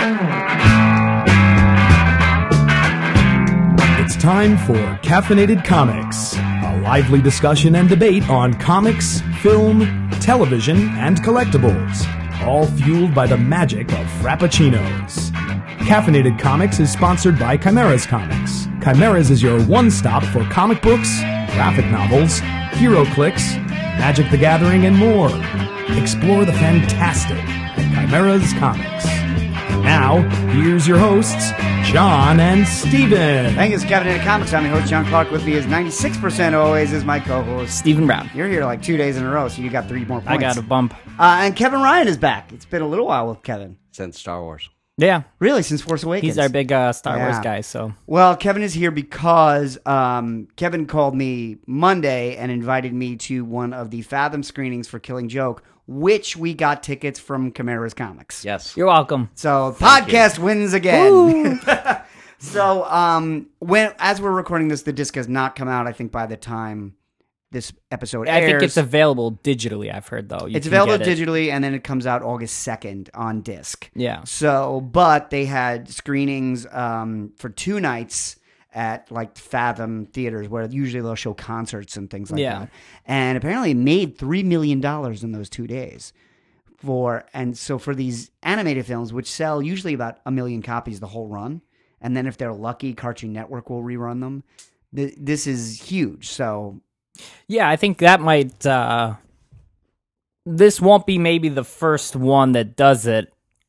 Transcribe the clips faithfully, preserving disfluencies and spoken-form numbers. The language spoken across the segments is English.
It's time for Caffeinated Comics, a lively discussion and debate on comics, film, television, and collectibles, all fueled by the magic of Frappuccinos. Caffeinated Comics is sponsored by Chimeras Comics. Chimeras is your one-stop for comic books, graphic novels, hero clicks, Magic the Gathering, and more. Explore the fantastic at Chimeras Comics. Now, here's your hosts, John and Steven. Thank you, it's Caffeinated Comics. I'm your host, John Clark. With me is ninety-six percent always is my co-host, Stephen Brown. You're here like two days in a row, so you got three more points. I got a bump. Uh, and Kevin Ryan is back. It's been a little while with Kevin. Since Star Wars. Yeah. Really, since Force Awakens. He's our big uh, Star Yeah. Wars guy, so. Well, Kevin is here because um, Kevin called me Monday and invited me to one of the Fathom screenings for Killing Joke, which we got tickets from Chimeras Comics. Yes. You're welcome. So, podcast wins again. So, um, when as we're recording this, the disc has not come out, I think, by the time this episode airs. I think it's available digitally, I've heard, though. You It's can available get it. digitally, and then it comes out August second on disc. Yeah. So, but they had screenings um, for two nights at like Fathom theaters, where usually they'll show concerts and things like Yeah. that. And apparently, it made three million dollars in those two days. For and so for these animated films, which sell usually about a million copies the whole run, and then if they're lucky, Cartoon Network will rerun them. Th- this is huge. So. Yeah, I think that might... Uh, this won't be maybe the first one that does it.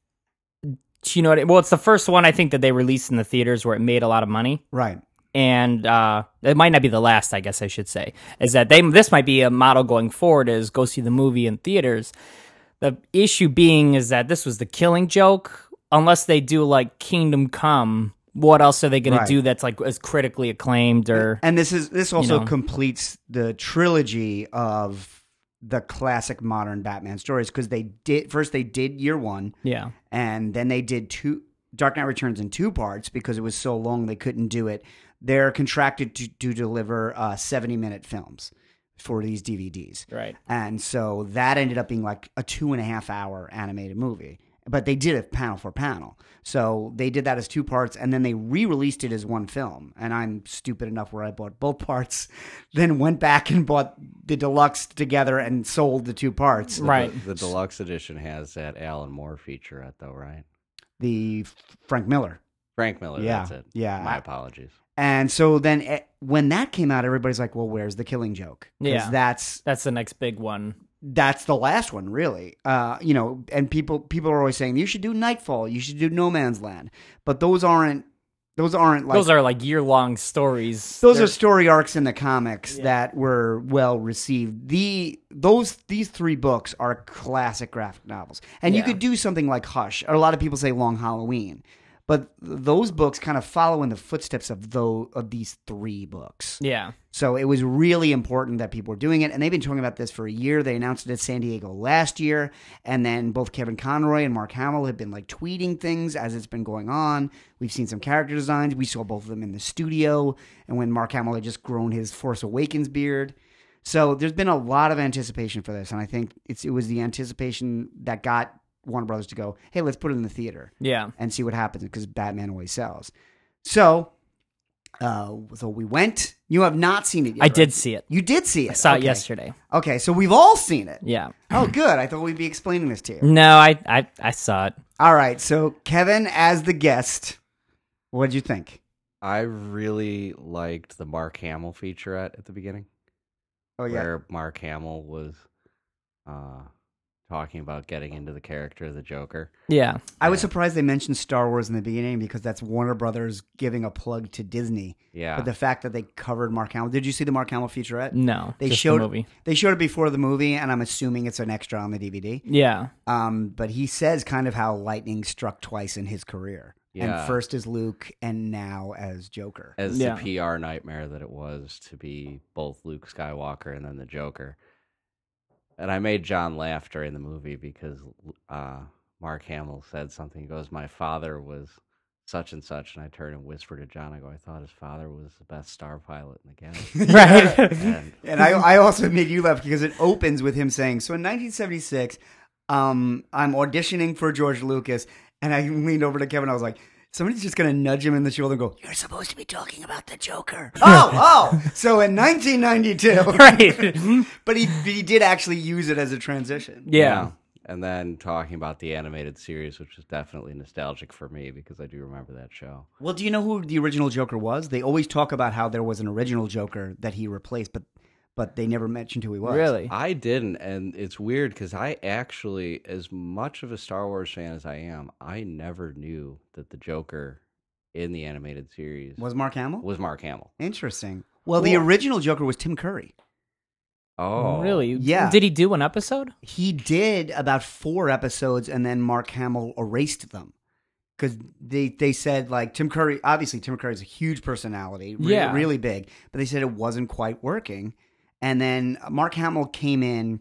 You know what? I- Well, it's the first one, I think, that they released in the theaters where it made a lot of money. Right. And uh, it might not be the last, I guess I should say. Is that they? This might be a model going forward, is go see the movie in theaters. The issue being is that this was the Killing Joke. Unless they do, like, Kingdom Come... What else are they going Right. to do that's like as critically acclaimed or And this is this also know. completes the trilogy of the classic modern Batman stories, because they did first they did year one, yeah and then they did two Dark Knight Returns in two parts because it was so long they couldn't do it. They're contracted to, to deliver uh, seventy minute films for these D V Ds, right and so that ended up being like a two and a half hour animated movie. But they did it panel for panel. So they did that as two parts, and then they re-released it as one film. And I'm stupid enough where I bought both parts, then went back and bought the deluxe together and sold the two parts. right The, the deluxe edition has that Alan Moore featurette, though, right? The Frank Miller. Frank Miller, Yeah, that's it. yeah. My apologies. And so then eh, when that came out, everybody's like, well, where's the Killing Joke? 'Cause Yeah. that's that's the next big one. that's the last one, really. Uh, you know, and people people are always saying you should do Nightfall, you should do No Man's Land, but those aren't those aren't like Those are like year long stories. those They're- are story arcs in the comics Yeah. that were well received. The those these three books are classic graphic novels, and you Yeah. could do something like Hush. A lot of people say Long Halloween, but those books kind of follow in the footsteps of those of these three books. yeah So it was really important that people were doing it, and they've been talking about this for a year. They announced it at San Diego last year, and then both Kevin Conroy and Mark Hamill have been like tweeting things as it's been going on. We've seen some character designs. We saw both of them in the studio, and when Mark Hamill had just grown his Force Awakens beard. So there's been a lot of anticipation for this, and I think it's it was the anticipation that got Warner Brothers to go, hey, let's put it in the theater yeah and see what happens, because Batman always sells. So, uh, so we went. You have not seen it yet. I right? did see it. You did see it. I saw it Okay. yesterday. Okay, so we've all seen it. Yeah. Oh, good. I thought we'd be explaining this to you. No, I I, I saw it. All right. So Kevin, as the guest, what did you think? I really liked the Mark Hamill featurette at the beginning, Oh where Mark Hamill was uh, talking about getting into the character of the Joker. Yeah. I was surprised they mentioned Star Wars in the beginning, because that's Warner Brothers giving a plug to Disney. Yeah. But the fact that they covered Mark Hamill. Did you see the Mark Hamill featurette? No. They just showed the movie. They showed it before the movie, and I'm assuming it's an extra on the D V D. Yeah. Um, but he says kind of how lightning struck twice in his career. Yeah. And first as Luke, and now as Joker. As Yeah. the P R nightmare that it was to be both Luke Skywalker and then the Joker. And I made John laugh during the movie because uh, Mark Hamill said something. He goes, my father was such and such. And I turned and whispered to John, I go, I thought his father was the best star pilot in the galaxy. Right. and, And I, I also made you laugh because it opens with him saying, so in nineteen seventy-six, um, I'm auditioning for George Lucas, And I leaned over to Kevin. I was like, somebody's just going to nudge him in the shoulder and go, you're supposed to be talking about the Joker. oh, oh. So in nineteen ninety-two. Right. But he, he did actually use it as a transition. Yeah. And then talking about the animated series, which is definitely nostalgic for me because I do remember that show. Well, do you know who the original Joker was? They always talk about how there was an original Joker that he replaced, but but they never mentioned who he was. Really? I didn't, and it's weird because I actually, as much of a Star Wars fan as I am, I never knew that the Joker in the animated series Was Mark Hamill? was Mark Hamill. Interesting. Well, the original Joker was Tim Curry. Oh, Really? Yeah. Did he do an episode? He did about four episodes, and then Mark Hamill erased them. Because they, they said, like, Tim Curry, obviously Tim Curry is a huge personality, re- Yeah. really big, but they said it wasn't quite working. And then Mark Hamill came in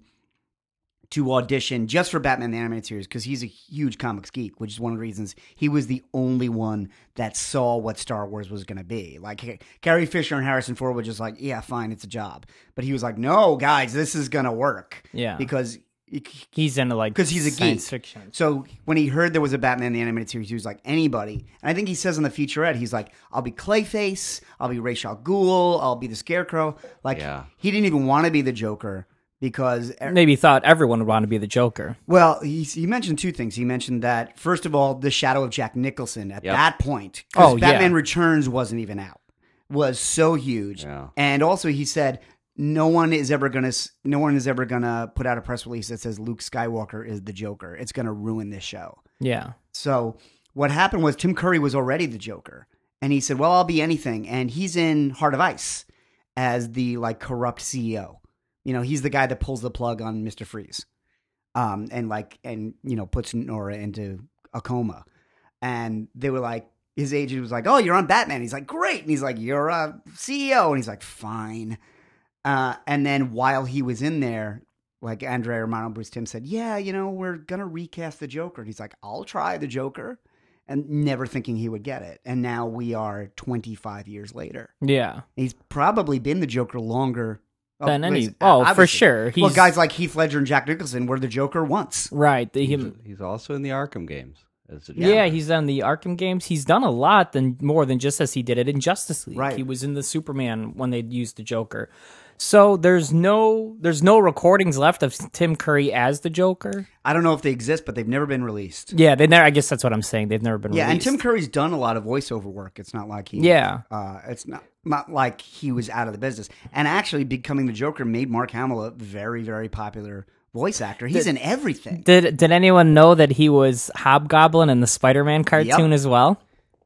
to audition just for Batman the Animated Series because he's a huge comics geek, which is one of the reasons he was the only one that saw what Star Wars was going to be. Like, Carrie Fisher and Harrison Ford were just like, yeah, fine, it's a job. But he was like, no, guys, this is going to work. Yeah. Because... He's into like 'Cause he's a science geek. fiction. So when he heard there was a Batman the Animated Series, he was like, anybody. And I think he says in the featurette, he's like, I'll be Clayface, I'll be Ra's al Ghul, I'll be the Scarecrow. Like, Yeah. he didn't even want to be the Joker because, Maybe he thought everyone would want to be the Joker. well, he, he mentioned two things. He mentioned that, first of all, the shadow of Jack Nicholson at Yep. that point, because Oh, yeah. Batman Returns wasn't even out, was so huge. Yeah. And also he said, no one is ever gonna. No one is ever gonna put out a press release that says Luke Skywalker is the Joker. It's gonna ruin this show. Yeah. So what happened was Tim Curry was already the Joker, and he said, "Well, I'll be anything." And he's in Heart of Ice as the like corrupt C E O. You know, he's the guy that pulls the plug on Mister Freeze, um, and like and you know puts Nora into a coma. And they were like, his agent was like, "Oh, you're on Batman." He's like, "Great," and he's like, "You're a C E O," and he's like, "Fine." Uh, and then while he was in there, like Andrea Romano Bruce Timm said, yeah, you know, we're going to recast the Joker. And he's like, I'll try the Joker. And never thinking he would get it. And now we are twenty-five years later. Yeah. He's probably been the Joker longer. Than any- listen, oh, for obviously. sure. Well, He's- guys like Heath Ledger and Jack Nicholson were the Joker once. Right. The, He's, him, he's also in the Arkham games. As the yeah, Joker. he's done the Arkham games. He's done a lot than more than just as he did it in Justice League. Right. He was in the Superman when they used the Joker. So there's no there's no recordings left of Tim Curry as the Joker. I don't know if they exist, but they've never been released. Yeah, they never. I guess that's what I'm saying. They've never been Yeah, and released. Tim Curry's done a lot of voiceover work. It's not like he, Yeah. uh, it's not not like he was out of the business. And actually, becoming the Joker made Mark Hamill a very, very popular voice actor. He's in everything. Did Did anyone know that he was Hobgoblin in the Spider-Man cartoon Yep. as well?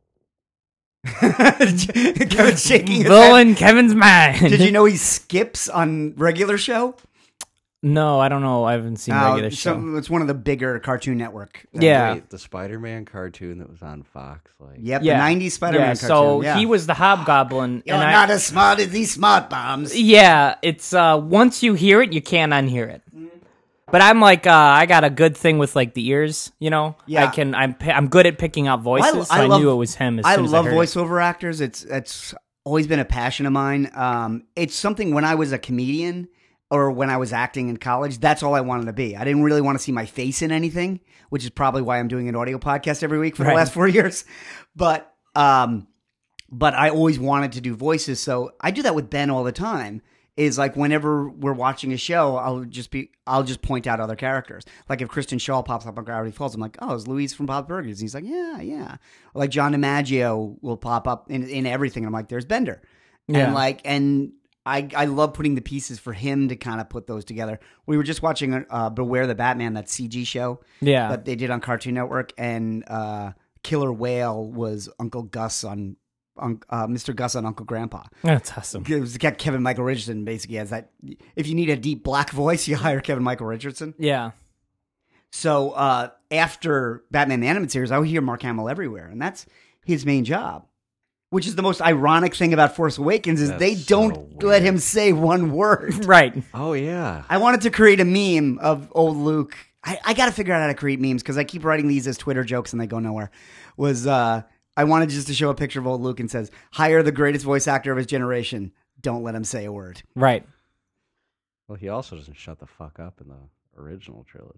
Kevin's shaking his head. Blowing Kevin's mind. Did you know he skips on regular show? No, I don't know. I haven't seen Uh, regular show. so it's one of the bigger Cartoon Network. uh, Yeah. Wait, the Spider-Man cartoon that was on Fox. Like, Yep, yeah, the nineties Spider-Man yeah, cartoon. So yeah. he was the Hobgoblin. You're and I- not as smart as these smart bombs. Yeah, it's uh once you hear it, you can't unhear it. But I'm like, uh, I got a good thing with like the ears, you know. Yeah. I can. I'm. pi- I'm good at picking out voices. so I, love- knew it was him. As I soon as love I heard it. voiceover actors. It's it's always been a passion of mine. Um, it's something when I was a comedian or when I was acting in college, that's all I wanted to be. I didn't really want to see my face in anything, which is probably why I'm doing an audio podcast every week for the Right. last four years. But um, but I always wanted to do voices, so I do that with Ben all the time. Is like whenever we're watching a show, I'll just be I'll just point out other characters. Like if Kristen Shaw pops up on Gravity Falls, I'm like, oh, it's Louise from Bob Burgers. And he's like, yeah, yeah. Or like John DiMaggio will pop up in in everything. And I'm like, there's Bender. Yeah. And like and I I love putting the pieces for him to kind of put those together. We were just watching uh, Beware the Batman, that C G show Yeah. that they did on Cartoon Network, and uh, Killer Whale was Uncle Gus on. On, uh, Mister Gus on Uncle Grandpa. That's awesome. It was got Kevin Michael Richardson basically as that. If you need a deep black voice, you hire Kevin Michael Richardson. Yeah. So uh, after Batman the Animated Series, I would hear Mark Hamill everywhere, and that's his main job. Which is the most ironic thing about Force Awakens is That's they so don't let weird. him say one word. Right. oh yeah. I wanted to create a meme of old Luke. I, I got to figure out how to create memes because I keep writing these as Twitter jokes and they go nowhere. Was uh, I wanted just to show a picture of old Luke and says, hire the greatest voice actor of his generation. Don't let him say a word. Right. Well, he also doesn't shut the fuck up in the original trilogy.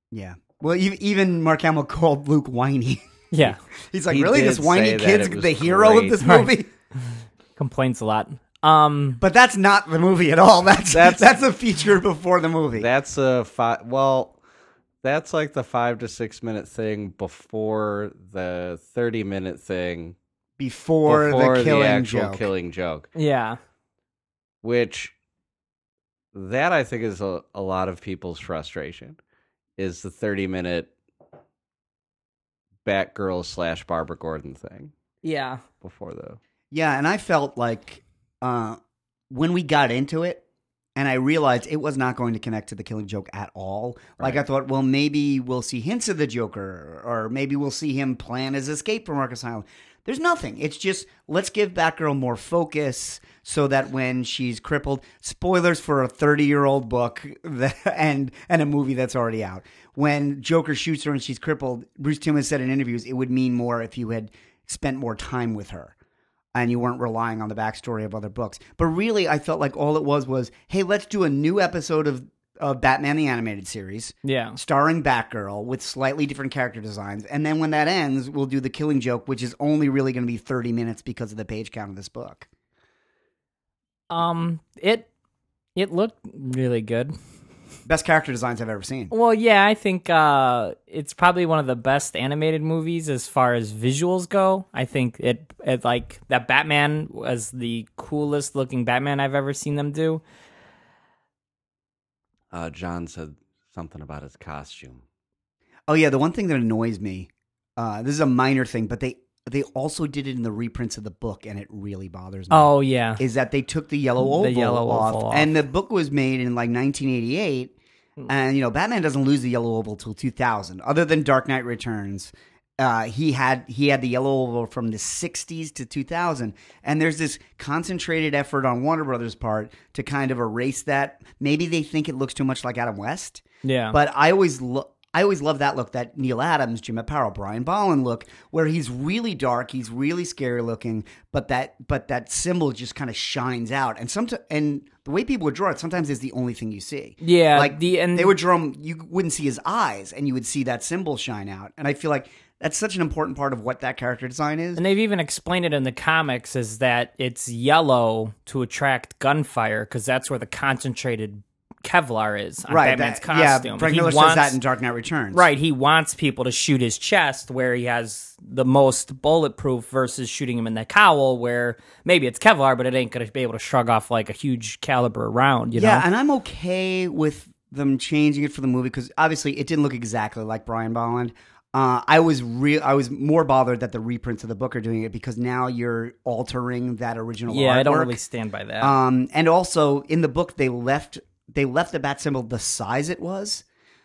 Yeah. Well, e- even Mark Hamill called Luke whiny. Yeah. He's like, He really? did This whiny say that kid's it was the hero great. of this Right. movie? Complains a lot. Um, But that's not the movie at all. That's that's, That's- that's a feature before the movie. That's a five. Well, that's like the five to six minute thing before the thirty minute thing before, before the killing actual joke. killing joke. yeah. Which that I think is a, a lot of people's frustration is the thirty minute Batgirl slash Barbara Gordon thing Yeah. before the Yeah, and I felt like uh, when we got into it, and I realized it was not going to connect to the Killing Joke at all. Like Right. I thought, well, maybe we'll see hints of the Joker, or maybe we'll see him plan his escape from Arkham Asylum. There's nothing. It's just let's give Batgirl more focus so that when she's crippled, spoilers for a thirty-year-old book that, and and a movie that's already out. When Joker shoots her and she's crippled, Bruce Timm has said in interviews it would mean more if you had spent more time with her and you weren't relying on the backstory of other books. But really, I felt like all it was was, hey, let's do a new episode of, of Batman the Animated Series Yeah. starring Batgirl with slightly different character designs. And then when that ends, we'll do the Killing Joke, which is only really going to be thirty minutes because of the page count of this book. Um, it it looked really good. Best character designs I've ever seen. Well, yeah, I think uh, it's probably one of the best animated movies as far as visuals go. I think it, it like that Batman was the coolest looking Batman I've ever seen them do. uh, John said something about his costume. Oh, yeah, the one thing that annoys me, uh, this is a minor thing, but they, they also did it in the reprints of the book, and it really bothers me. Oh yeah, Is that they took the yellow oval, The yellow off, oval off. and the book was made in like nineteen eighty-eight, and you know Batman doesn't lose the yellow oval till two thousand. Other than Dark Knight Returns, uh, he had he had the yellow oval from the sixties to two thousand, and there's this concentrated effort on Warner Brothers' part to kind of erase that. Maybe they think it looks too much like Adam West, yeah. but I always look. I always love that look, that Neil Adams, Jim Aparo, Brian Bolland look, where he's really dark, he's really scary looking, but that but that symbol just kind of shines out. And some and the way people would draw it, sometimes is the only thing you see. Yeah, like the- and- they would draw him, you wouldn't see his eyes, and you would see that symbol shine out. And I feel like that's such an important part of what that character design is. And they've even explained it in the comics is that it's yellow to attract gunfire because that's where the concentrated Kevlar is on right, Batman's that- costume. Yeah, Frank He Miller wants- says that in Dark Knight Returns. Right, he wants people to shoot his chest where he has the most bulletproof versus shooting him in the cowl where maybe it's Kevlar, but it ain't going to be able to shrug off like a huge caliber round, you Yeah, know? and I'm okay with them changing it for the movie because obviously it didn't look exactly like Brian Bolland. Uh, I was real. I was more bothered that the reprints of the book are doing it because now you're altering that original yeah, artwork. I don't really stand by that. Um, and also in the book they left they left the bat symbol the size it was.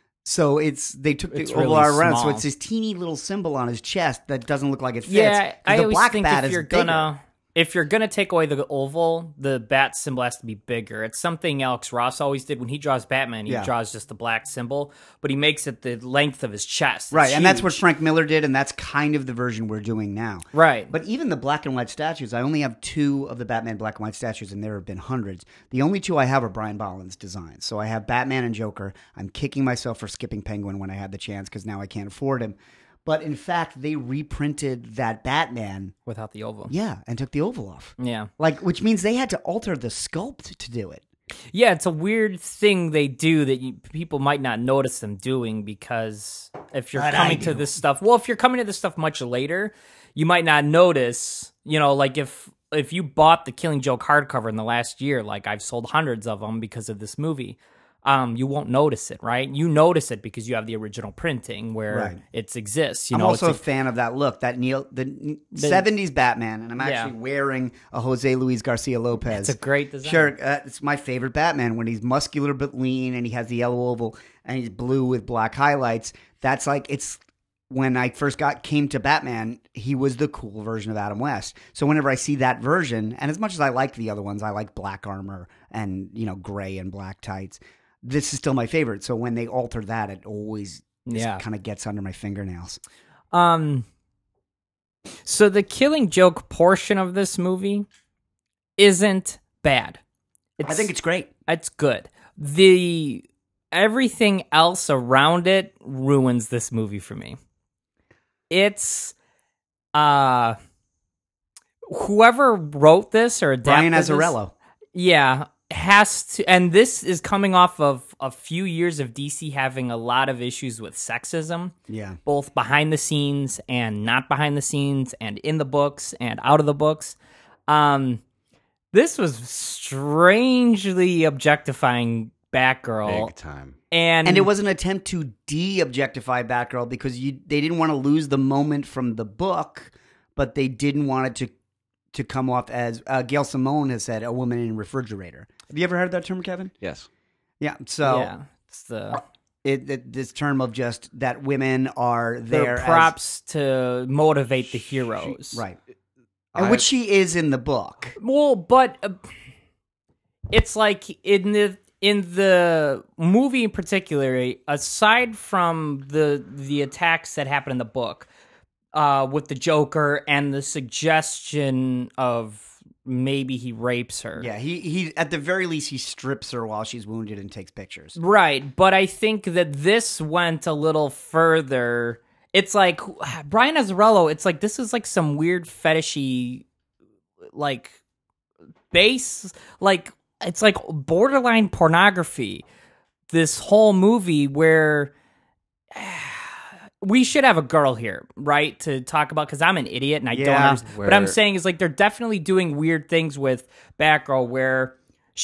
So it's they took the It's oval really art around, so small. it's this teeny little symbol on his chest that doesn't look like it fits. yeah, 'cause I the always black think bat if is you're bigger. gonna if you're gonna take away the oval, the bat symbol has to be bigger. It's something Alex Ross always did when he draws Batman. He Yeah. draws just the black symbol, but he makes it the length of his chest. It's Right, and that's what huge. Frank Miller did, and that's kind of the version we're doing now. Right. But even the black and white statues, I only have two of the Batman black and white statues, and there have been hundreds. The only two I have are Brian Bolland's designs. So I have Batman and Joker. I'm kicking myself for skipping Penguin when I had the chance because now I can't afford him. But in fact, they reprinted that Batman, without the oval. yeah, and took the oval off. Yeah. Like, which means they had to alter the sculpt to do it. Yeah, it's a weird thing they do that you, people might not notice them doing because if you're But I coming do. to this stuff, well, if you're coming to this stuff much later, you might not notice, you know, like if if you bought the Killing Joke hardcover in the last year, like I've sold hundreds of them because of this movie, um, you won't notice it, right? You notice it because you have the original printing where Right. it exists. You I'm know, also a it's fan of that look, that Neil, the, seventies Batman, and I'm actually Yeah. wearing a Jose Luis Garcia Lopez. It's a great design. Sure, uh, it's my favorite Batman when he's muscular but lean, and he has the yellow oval, and he's blue with black highlights. That's like it's when I first got came to Batman, he was the cool version of Adam West. So whenever I see that version, and as much as I like the other ones, I like black armor and you know gray and black tights. This is still my favorite. So when they alter that, it always Yeah. kind of gets under my fingernails. Um, so the Killing Joke portion of this movie isn't bad. It's, I think it's great. it's good. The everything else around it ruins this movie for me. It's uh whoever wrote this or adapted Brian this- Azzarello. yeah, has to, and this is coming off of a few years of D C having a lot of issues with sexism, Yeah. both behind the scenes and not behind the scenes, and in the books and out of the books. Um, this was strangely objectifying Batgirl, Big time. and And it was an attempt to de-objectify Batgirl because you they didn't want to lose the moment from the book, but they didn't want it to to come off as uh, Gail Simone has said, a woman in a refrigerator. Have you ever heard that term, Kevin? Yes. Yeah. So yeah, it's the it, it this term of just that women are there they're as- props to motivate the heroes, right? And I- which she is in the book. Well, but uh, it's like in the in the movie in particular, aside from the the attacks that happen in the book uh, with the Joker and the suggestion of maybe he rapes her. Yeah, he he at the very least he strips her while she's wounded and takes pictures. Right, but I think that this went a little further. It's like Brian Azzarello, it's like this is like some weird fetishy like base, like it's like borderline pornography. This whole movie where we should have a girl here, right, to talk about, because I'm an idiot and I don't Yeah. understand. What I'm Where- saying is like they're definitely doing weird things with Batgirl where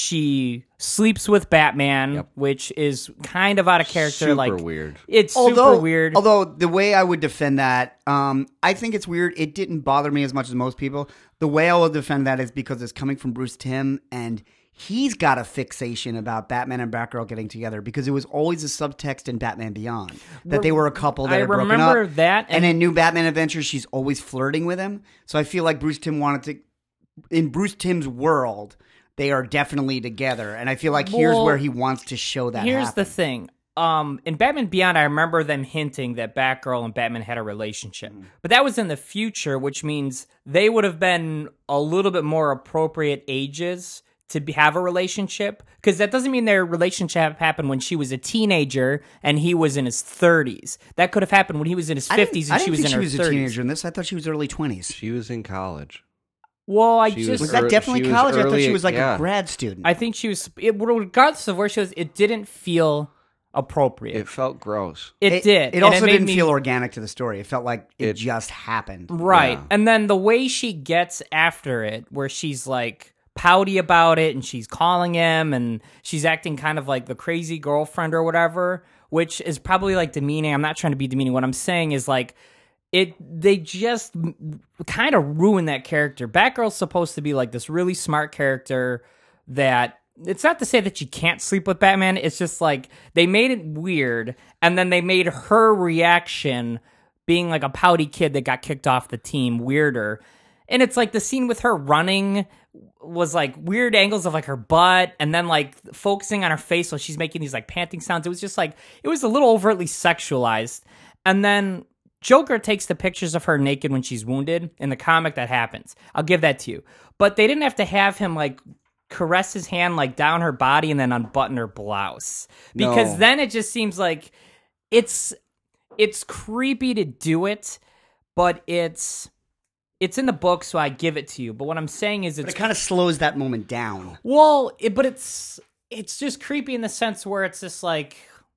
she sleeps with Batman, Yep. which is kind of out of character. Super like weird. It's although, super weird. Although the way I would defend that, um, I think it's weird. It didn't bother me as much as most people. The way I will defend that is because it's coming from Bruce Timm, and he's got a fixation about Batman and Batgirl getting together because it was always a subtext in Batman Beyond that they were a couple that I had broken remember up. that, and, and- in New Batman Adventures, she's always flirting with him. So I feel like Bruce Timm wanted to, in Bruce Timm's world, they are definitely together, and I feel like here's Well, where he wants to show that. Here's happen. the thing. Um, in Batman Beyond, I remember them hinting that Batgirl and Batman had a relationship. Mm. But that was in the future, which means they would have been a little bit more appropriate ages to be, have a relationship. Because that doesn't mean their relationship happened when she was a teenager and he was in his thirties. That could have happened when he was in his I didn't- fifties I and she didn't was think in she her was a thirties. teenager in this. I thought she was early twenties. She was in college. Well, I She just... was Was that ear- definitely she was college? I thought she early- was like yeah. a grad student. I think she was... It, regardless of where she was, it didn't feel appropriate. It felt gross. It, did. It and also made didn't me- feel organic to the story. It felt like it, It- just happened. Right. Yeah. And then the way she gets after it, where she's like pouty about it and she's calling him and she's acting kind of like the crazy girlfriend or whatever, which is probably like demeaning. I'm not trying to be demeaning. What I'm saying is like, it, they just kind of ruin that character. Batgirl's supposed to be like this really smart character that it's not to say that she can't sleep with Batman. It's just like they made it weird, and then they made her reaction, being like a pouty kid that got kicked off the team, weirder. And it's like the scene with her running was like weird angles of like her butt and then like focusing on her face while she's making these like panting sounds. It was just like, it was a little overtly sexualized. And then Joker takes the pictures of her naked when she's wounded. In the comic, that happens. I'll give that to you. But they didn't have to have him like caress his hand like down her body and then unbutton her blouse. Because No. then it just seems like it's it's creepy to do it, but it's it's in the book, so I give it to you. But what I'm saying is But it's it kind of slows that moment down. well, it, but it's it's just creepy in the sense where it's just like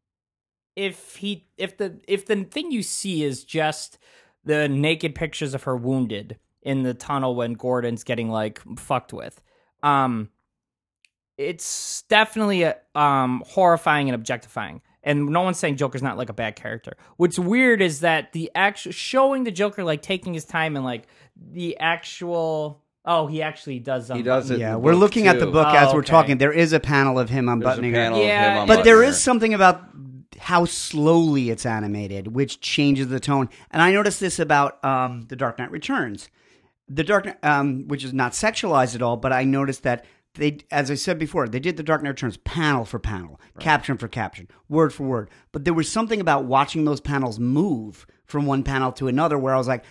if he if the if the thing you see is just the naked pictures of her wounded in the tunnel when Gordon's getting like fucked with, um, it's definitely a, um horrifying and objectifying. And no one's saying Joker's not like a bad character. What's weird is that the actual showing the Joker like taking his time and like the actual oh he actually does He unbutton- does it. in Yeah, the we're book, looking at the too. book Oh, as we're okay. talking. There is a panel of him There's a unbuttoning panel her. of Yeah, him but But there unbuttoning is her. something about how slowly it's animated, which changes the tone. And I noticed this about um, The Dark Knight Returns. The Dark Knight, um, which is not sexualized at all, but I noticed that they, as I said before, they did The Dark Knight Returns panel for panel, caption for caption, word for word. But there was something about watching those panels move from one panel to another where I was like,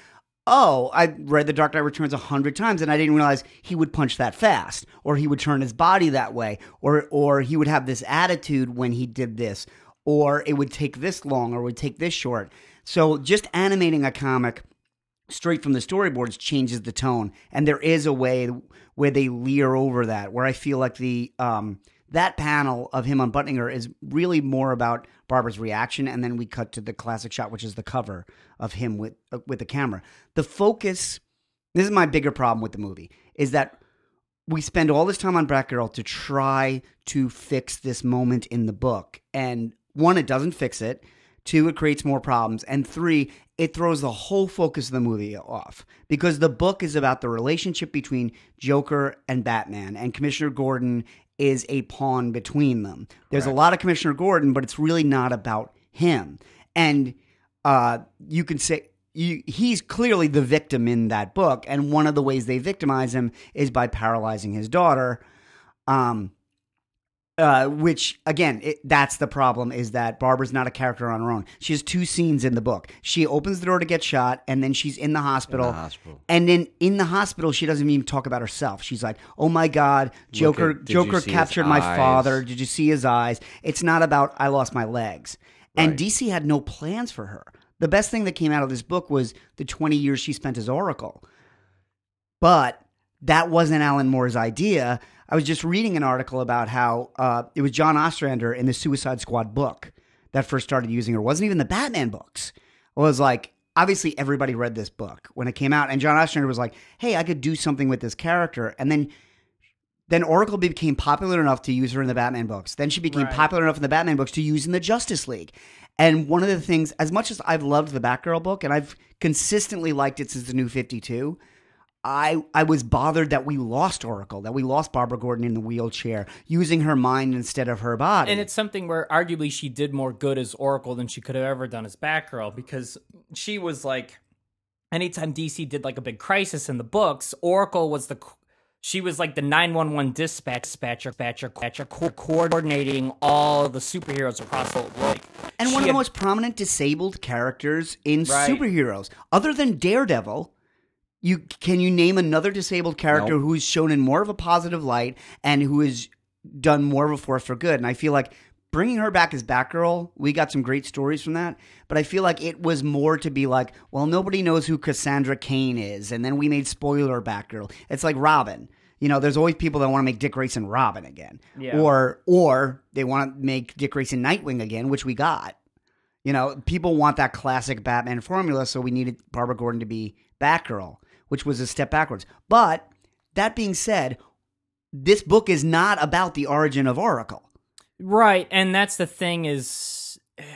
oh, I read The Dark Knight Returns a hundred times and I didn't realize he would punch that fast, or he would turn his body that way, or or he would have this attitude when he did this, or it would take this long, or would take this short. So just animating a comic straight from the storyboards changes the tone, and there is a way where they leer over that, where I feel like the um, that panel of him unbuttoning her is really more about Barbara's reaction, and then we cut to the classic shot, which is the cover of him with uh, with the camera. The focus, this is my bigger problem with the movie, is that we spend all this time on Batgirl to try to fix this moment in the book, and one, it doesn't fix it. Two, it creates more problems. And three, it throws the whole focus of the movie off. Because the book is about the relationship between Joker and Batman. And Commissioner Gordon is a pawn between them. There's Correct. a lot of Commissioner Gordon, but it's really not about him. And uh, you can say you, he's clearly the victim in that book. And one of the ways they victimize him is by paralyzing his daughter. Um Uh, which, again, it, that's the problem, is that Barbara's not a character on her own. She has two scenes in the book. She opens the door to get shot, and then she's in the hospital. In the hospital. And then in the hospital, she doesn't even talk about herself. She's like, oh my God, Joker at- did you Joker see his captured my eyes? father. Did you see his eyes? It's not about, I lost my legs. And Right. D C had no plans for her. The best thing that came out of this book was the twenty years she spent as Oracle. But that wasn't Alan Moore's idea. I was just reading an article about how uh, it was John Ostrander in the Suicide Squad book that first started using her. It wasn't even the Batman books. It was like, obviously everybody read this book when it came out, and John Ostrander was like, hey, I could do something with this character. And then then Oracle became popular enough to use her in the Batman books. Then she became Right. popular enough in the Batman books to use in the Justice League. And one of the things, as much as I've loved the Batgirl book, and I've consistently liked it since the New fifty-two, I I was bothered that we lost Oracle, that we lost Barbara Gordon in the wheelchair, using her mind instead of her body. And it's something where arguably she did more good as Oracle than she could have ever done as Batgirl, because she was like, anytime D C did like a big crisis in the books, Oracle was the, she was like the nine one one dispatch dispatcher, dispatcher, dispatcher, co- coordinating all the superheroes across the like. and she one of the had- most prominent disabled characters in Right. superheroes, other than Daredevil. You can you name another disabled character Nope. who is shown in more of a positive light and who has done more of a force for good? And I feel like bringing her back as Batgirl, we got some great stories from that. But I feel like it was more to be like, well, nobody knows who Cassandra Cain is, and then we made spoiler Batgirl. It's like Robin. You know, there's always people that want to make Dick Grayson Robin again, Yeah. or or they want to make Dick Grayson Nightwing again, which we got. You know, people want that classic Batman formula, so we needed Barbara Gordon to be Batgirl, which was a step backwards. But that being said, this book is not about the origin of Oracle. Right, and that's the thing is,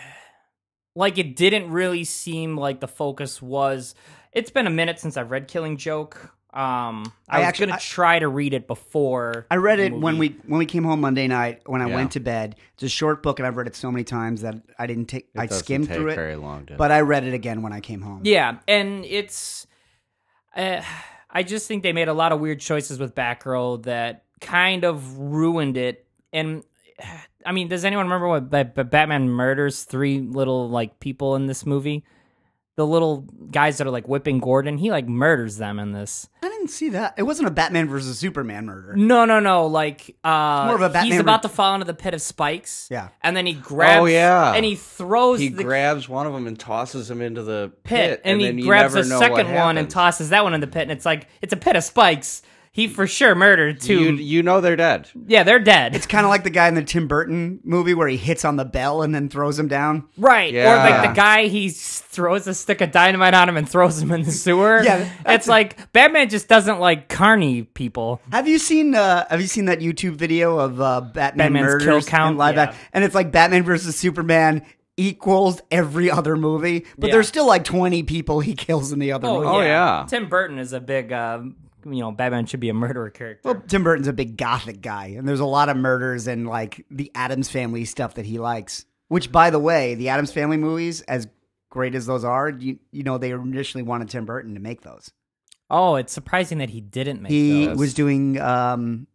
like, it didn't really seem like the focus was. It's been a minute since I've read Killing Joke. Um, I, I was actually- gonna I- try to read it before. I read the it when movie. we when we came home Monday night when I Yeah. went to bed. It's a short book, and I've read it so many times that I didn't take. It I doesn't skimmed take through it, very long to- but I read it again when I came home. Yeah, and it's. Uh, I just think they made a lot of weird choices with Batgirl that kind of ruined it. And I mean, does anyone remember what Ba- Ba- Batman murders three little like people in this movie? The little guys that are like whipping Gordon, he like murders them in this. I didn't see that. It wasn't a Batman versus Superman murder. No, no, no. Like, uh, more of a Batman he's about re- to fall into the pit of spikes. Yeah. and then he grabs. Oh, yeah. and he throws He the grabs one of them and tosses him into the pit, pit, and, then he you grabs never the know what second one and happens. tosses that one in the pit, and it's like it's a pit of spikes. He for sure murdered two. You, you know they're dead. yeah, they're dead. It's kind of like the guy in the Tim Burton movie where he hits on the bell and then throws him down. Right, or Yeah. like the guy he s- throws a stick of dynamite on him and throws him in the sewer. Yeah, that's it's like Batman just doesn't like carny people. Have you seen uh, Have you seen that YouTube video of uh, Batman Batman's murders kill count? in live Yeah. act- And it's like Batman versus Superman equals every other movie, but Yeah. there's still like twenty people he kills in the other movie. Oh, yeah. Tim Burton is a big, uh, you know, Batman should be a murderer character. Well, Tim Burton's a big gothic guy, and there's a lot of murders and like the Addams Family stuff that he likes. Which, by the way, the Addams Family movies, as great as those are, you you know they initially wanted Tim Burton to make those. Oh, it's surprising that he didn't make He those. was doing um,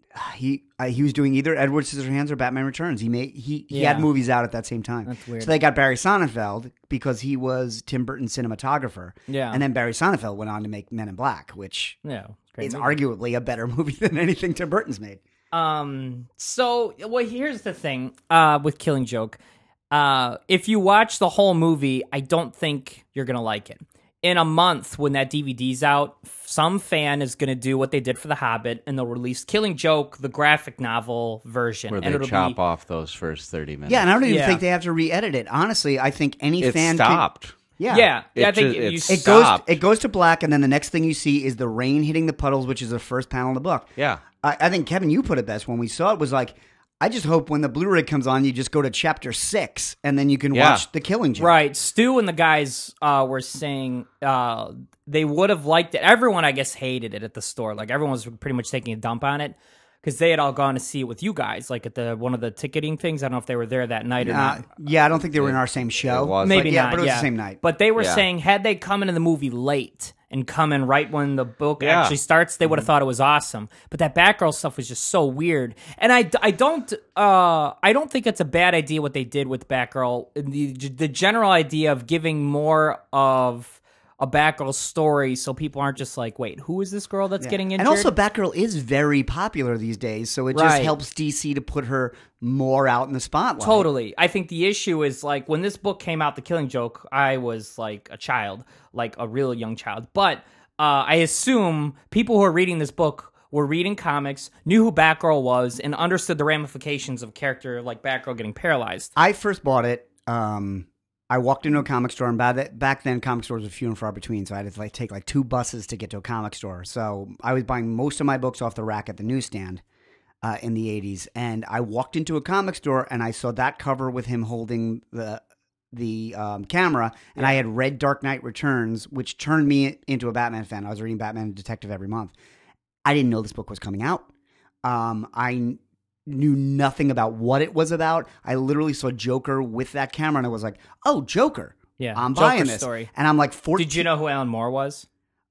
he uh, he was doing either Edward Scissorhands or Batman Returns. He made he, he Yeah. had movies out at that same time. That's weird. So they got Barry Sonnenfeld because he was Tim Burton's cinematographer. Yeah. And then Barry Sonnenfeld went on to make Men in Black, which Yeah, great is movie. arguably a better movie than anything Tim Burton's made. Um. So, well, here's the thing. Uh, with Killing Joke, uh, if you watch the whole movie, I don't think you're gonna like it. In a month, when that D V D's out, some fan is gonna do what they did for The Hobbit, and they'll release Killing Joke, the graphic novel version, Where and they it'll chop be off those first thirty minutes. Yeah, and I don't even Yeah. think they have to re-edit it. Honestly, I think any it fan could- stopped. yeah. yeah, yeah. I It think ju- you it It goes stopped. it goes to black, and then the next thing you see is the rain hitting the puddles, which is the first panel in the book. Yeah. I, I think Kevin, you put it best when we saw it. Was like, I just hope when the Blu-ray comes on, you just go to chapter six, and then you can Yeah. watch the Killing Joke. Right. Stu and the guys uh, were saying uh, they would have liked it. Everyone, I guess, hated it at the store. Like, everyone was pretty much taking a dump on it because they had all gone to see it with you guys, like at the one of the ticketing things. I don't know if they were there that night or Uh, not. yeah, I don't think they were in our same show. it was. Maybe but yeah, not. but it was yeah. the same night. But they were Yeah. saying had they come into the movie late and come in right when the book Yeah. actually starts, they would have thought it was awesome. But that Batgirl stuff was just so weird, and I, I don't uh I don't think it's a bad idea what they did with Batgirl. The the general idea of giving more of a Batgirl story, so people aren't just like, wait, who is this girl that's getting injured? And also, Batgirl is very popular these days, so it just Right. helps D C to put her more out in the spotlight. Totally. I think the issue is like when this book came out, The Killing Joke, I was like a child, like a real young child. But uh, I assume people who are reading this book were reading comics, knew who Batgirl was, and understood the ramifications of a character like Batgirl getting paralyzed. I first bought it. Um, I walked into a comic store, and by that, back then, comic stores were few and far between, so I had to like take like two buses to get to a comic store. So I was buying most of my books off the rack at the newsstand uh, in the eighties, and I walked into a comic store, and I saw that cover with him holding the the um, camera, and I had read Dark Knight Returns, which turned me into a Batman fan. I was reading Batman and Detective every month. I didn't know this book was coming out. Um, I knew nothing about what it was about. I literally saw Joker with that camera, and I was like, "Oh, Joker! Yeah, I'm Joker buying this." story. And I'm like, fourteen. Did you know who Alan Moore was?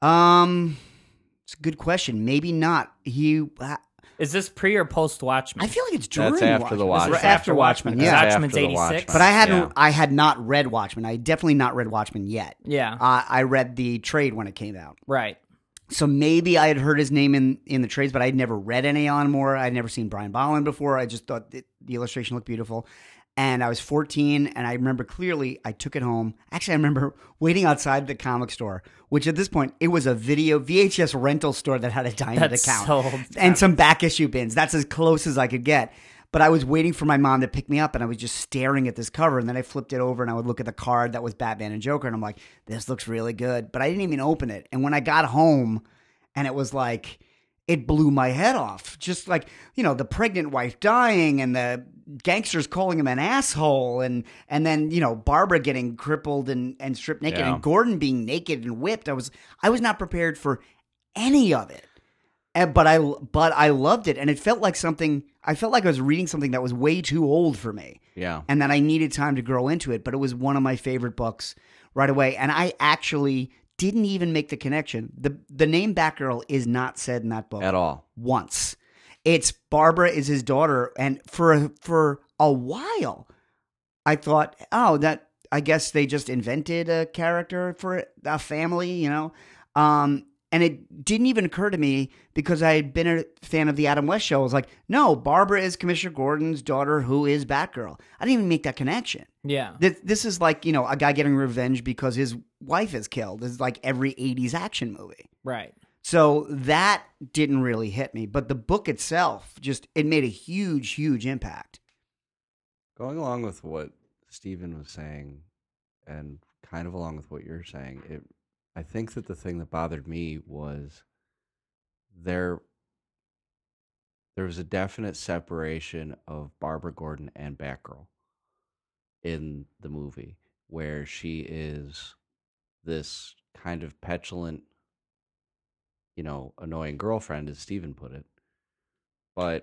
Um, it's a good question. Maybe not. He. Uh, Is this pre or post Watchmen? I feel like it's during That's after the Watchmen. Watchmen. It's after Watchmen. Because Yeah, That's Watchmen's after the eighty-six. Watchmen. but I hadn't. Yeah. I had not read Watchmen. I definitely not read Watchmen yet. Yeah, Uh, I read the trade when it came out. right. So maybe I had heard his name in, in the trades, but I'd never read any Alan Moore. I'd never seen Brian Bolland before. I just thought it, the illustration looked beautiful. And I was fourteen, and I remember clearly I took it home. Actually, I remember waiting outside the comic store, which at this point, it was a video V H S rental store that had a diamond That's account so and some back issue bins. That's as close as I could get. But I was waiting for my mom to pick me up, and I was just staring at this cover. And then I flipped it over, and I would look at the card that was Batman and Joker, and I'm like, this looks really good. But I didn't even open it. And when I got home, and it was like, it blew my head off. Just like, you know, the pregnant wife dying and the gangsters calling him an asshole. And, and then, you know, Barbara getting crippled and, and stripped naked Yeah. and Gordon being naked and whipped. I was, I was not prepared for any of it. And, but I, but I loved it. And it felt like something, I felt like I was reading something that was way too old for me. Yeah. And that I needed time to grow into it. But it was one of my favorite books right away. And I actually didn't even make the connection. The the name Batgirl is not said in that book At all. once. It's Barbara is his daughter, and for a, for a while, I thought, oh, that I guess they just invented a character for a family, you know. Um, and it didn't even occur to me because I had been a fan of the Adam West show. I was like, no, Barbara is Commissioner Gordon's daughter, who is Batgirl. I didn't even make that connection. Yeah. This, this is like, you know, a guy getting revenge because his wife is killed. This is like every eighties action movie. Right. So that didn't really hit me. But the book itself, just, it made a huge, huge impact. Going along with what Stephen was saying, and kind of along with what you're saying, it. I think that the thing that bothered me was there. There was a definite separation of Barbara Gordon and Batgirl in the movie, where she is this kind of petulant, you know, annoying girlfriend, as Stephen put it. But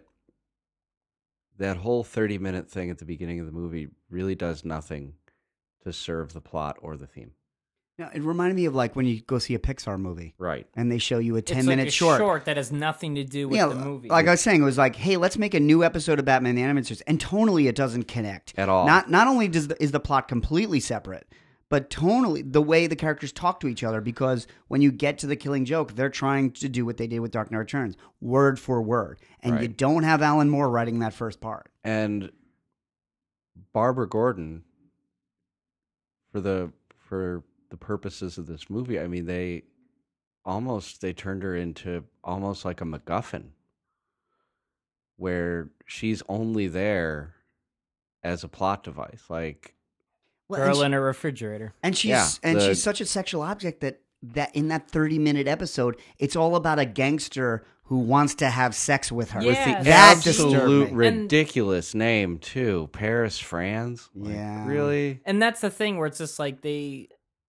that whole thirty minute thing at the beginning of the movie really does nothing to serve the plot or the theme. Yeah, it reminded me of like when you go see a Pixar movie, Right. and they show you a ten it's minute like a short. short that has nothing to do with Yeah, the movie. like I was saying, it was like, hey, let's make a new episode of Batman the Animated Series, and tonally it doesn't connect At all. Not not only does the, is the plot completely separate, but tonally the way the characters talk to each other. Because when you get to the Killing Joke, they're trying to do what they did with Dark Knight Returns, word for word, and you Right. don't have Alan Moore writing that first part. And Barbara Gordon, for the for the purposes of this movie, I mean, they almost they turned her into almost like a MacGuffin, where she's only there as a plot device. Like, Well, and Girl she- in a refrigerator. And she's Yeah, and the- she's such a sexual object that that in that thirty minute episode, it's all about a gangster who wants to have sex with her. Yeah, With the, that's that the- disturbed absolute me. And- ridiculous name too, Paris, France. Like, Yeah. really? And that's the thing where it's just like they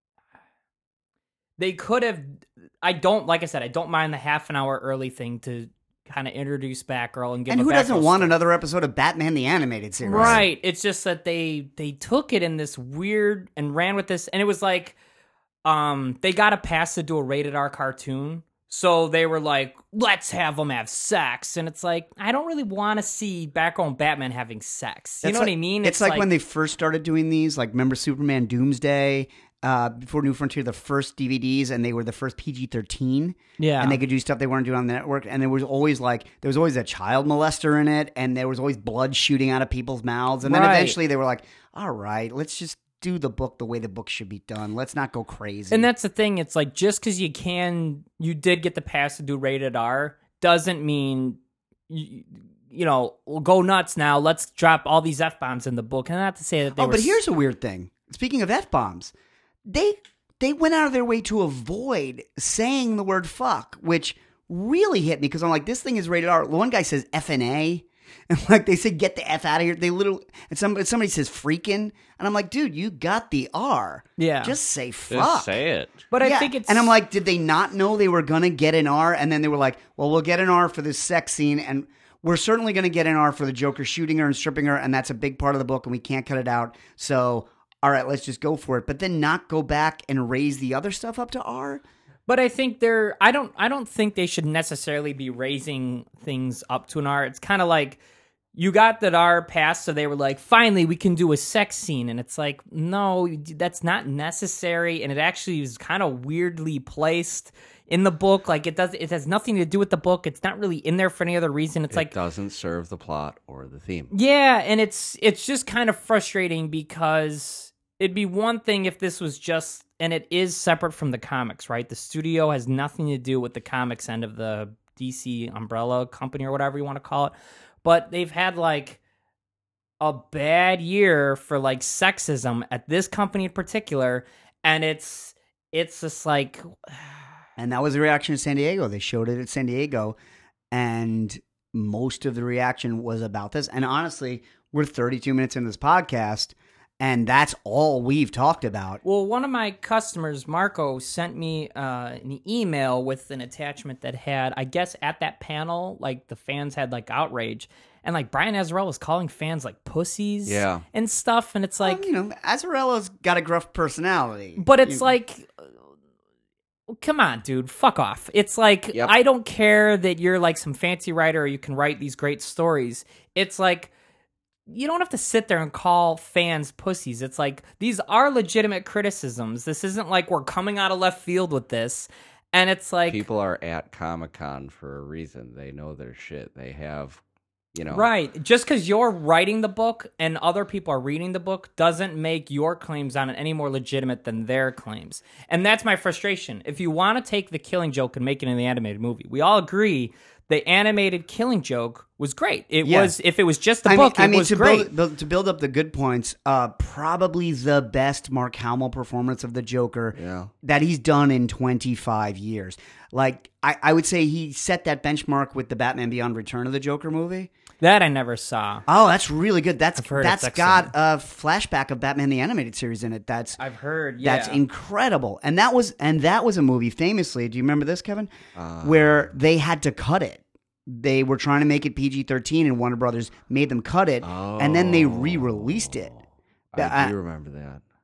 they could have I don't like I said, I don't mind the half an hour early thing to kind of introduce Batgirl and give And a who doesn't Batgirl want story. another episode of Batman the Animated Series? Right. It's just that they they took it in this weird and ran with this, and it was like um they got a pass to do a rated R cartoon. So they were like, let's have them have sex. And it's like, I don't really want to see Batgirl and Batman having sex. You It's know like- what I mean? It's, like, when they first started doing these, like remember Superman Doomsday, uh, before New Frontier, the first D V Ds, and they were the first P G thirteen. Yeah. And they could do stuff they weren't doing on the network. And there was always like, there was always a child molester in it, and there was always blood shooting out of people's mouths. And then Right. eventually they were like, all right, let's just do the book the way the book should be done. Let's not go crazy. And that's the thing. It's like just because you can, you did get the pass to do rated R, doesn't mean you, you know, we'll go nuts now. Let's drop all these f bombs in the book. And not to say that they oh, were. but here's a weird thing. Speaking of F bombs, they they went out of their way to avoid saying the word fuck, which really hit me because I'm like, this thing is rated R. One guy says F N A, and like they say, get the F out of here. They literally, and somebody somebody says freaking, and I'm like, dude, you got the R. Yeah. just say fuck. Just say it. But I Yeah, think it's. and I'm like, did they not know they were gonna get an R? And then they were like, well, we'll get an R for this sex scene, and we're certainly gonna get an R for the Joker shooting her and stripping her, and that's a big part of the book, and we can't cut it out. So, all right, let's just go for it. But then not go back and raise the other stuff up to R. But I think they're. I don't. I don't think they should necessarily be raising things up to an R. It's kind of like you got that R passed, so they were like, finally, we can do a sex scene, and it's like, no, that's not necessary, and it actually is kind of weirdly placed in the book. Like it does. It has nothing to do with the book. It's not really in there for any other reason. It's It like doesn't serve the plot or the theme. yeah, and it's it's just kind of frustrating because it'd be one thing if this was just, and it is separate from the comics, right? The studio has nothing to do with the comics end of the D C umbrella company or whatever you want to call it. But they've had like a bad year for like sexism at this company in particular, and it's it's just like And that was the reaction in San Diego. They showed it at San Diego, and most of the reaction was about this. And honestly, we're thirty-two minutes into this podcast, and that's all we've talked about. Well, one of my customers, Marco, sent me uh, an email with an attachment that had, I guess, at that panel, like the fans had like outrage, and like Brian Azzarello was calling fans like pussies, Yeah. and stuff, and it's like, Well, you know, Azzarella's got a gruff personality. but it's You- like, uh, come on, dude, fuck off. It's like Yep. I don't care that you're like some fancy writer or you can write these great stories. It's like, you don't have to sit there and call fans pussies. It's like, these are legitimate criticisms. This isn't like we're coming out of left field with this. And it's like, People are at Comic Con for a reason. They know their shit. They have, you know. right. Just because you're writing the book and other people are reading the book doesn't make your claims on it any more legitimate than their claims. And that's my frustration. If you want to take the Killing Joke and make it in the animated movie, we all agree the animated Killing Joke was great. It Yeah. was, if it was just the I book, mean, I it mean was to great. build, build to build up the good points. Uh, probably the best Mark Hamill performance of the Joker Yeah. that he's done in twenty-five years. Like I, I would say he set that benchmark with the Batman Beyond Return of the Joker movie. That I never saw. Oh, that's really good. That's I've heard that's it's got a flashback of Batman the Animated Series in it. That's I've heard, yeah. that's incredible. And that was and that was a movie famously. Do you remember this, Kevin? Uh, Where they had to cut it. They were trying to make it P G thirteen, and Warner Brothers made them cut it, and then they Oh. re-released it. I Uh, do remember that.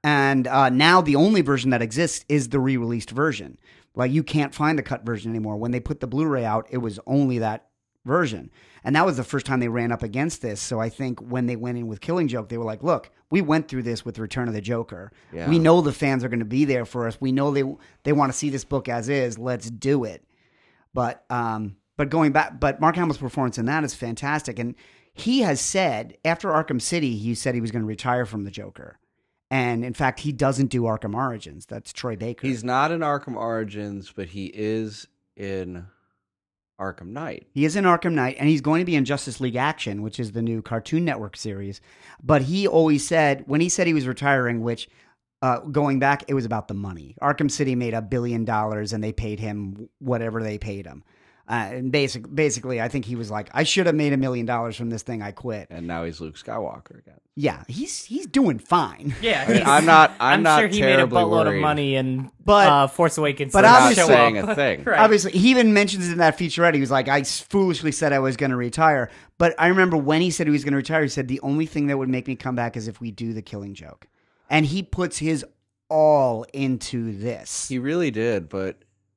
And uh, now the only version that exists is the re-released version. Like, you can't find the cut version anymore. When they put the Blu-ray out, it was only that version. And that was the first time they ran up against this. So I think when they went in with Killing Joke, they were like, look, we went through this with Return of the Joker. Yeah. We know the fans are going to be there for us. We know they they want to see this book as is. Let's do it. But um, but going back, but Mark Hamill's performance in that is fantastic. And he has said, after Arkham City, he said he was going to retire from the Joker. And in fact, he doesn't do Arkham Origins. That's Troy Baker. He's not in Arkham Origins, but he is in Arkham Knight. He is in Arkham Knight, and he's going to be in Justice League Action, which is the new Cartoon Network series. But he always said, when he said he was retiring, which uh, going back, it was about the money. Arkham City made a billion dollars, and they paid him whatever they paid him. Uh, and basic, basically, I think he was like, I should have made a million dollars from this thing. I quit. And now he's Luke Skywalker again. Yeah, he's he's doing fine. Yeah, I mean, he's- I'm not. I'm, I'm not sure he made a terribly buttload worried. of money in But- uh, Force Awakens. but to Not obviously- show saying up. a thing. Right. Obviously, he even mentions in that featurette, he was like, I foolishly said I was going to retire. But I remember when he said he was going to retire, he said, the only thing that would make me come back is if we do the Killing Joke. And he puts his all into this. He really did, but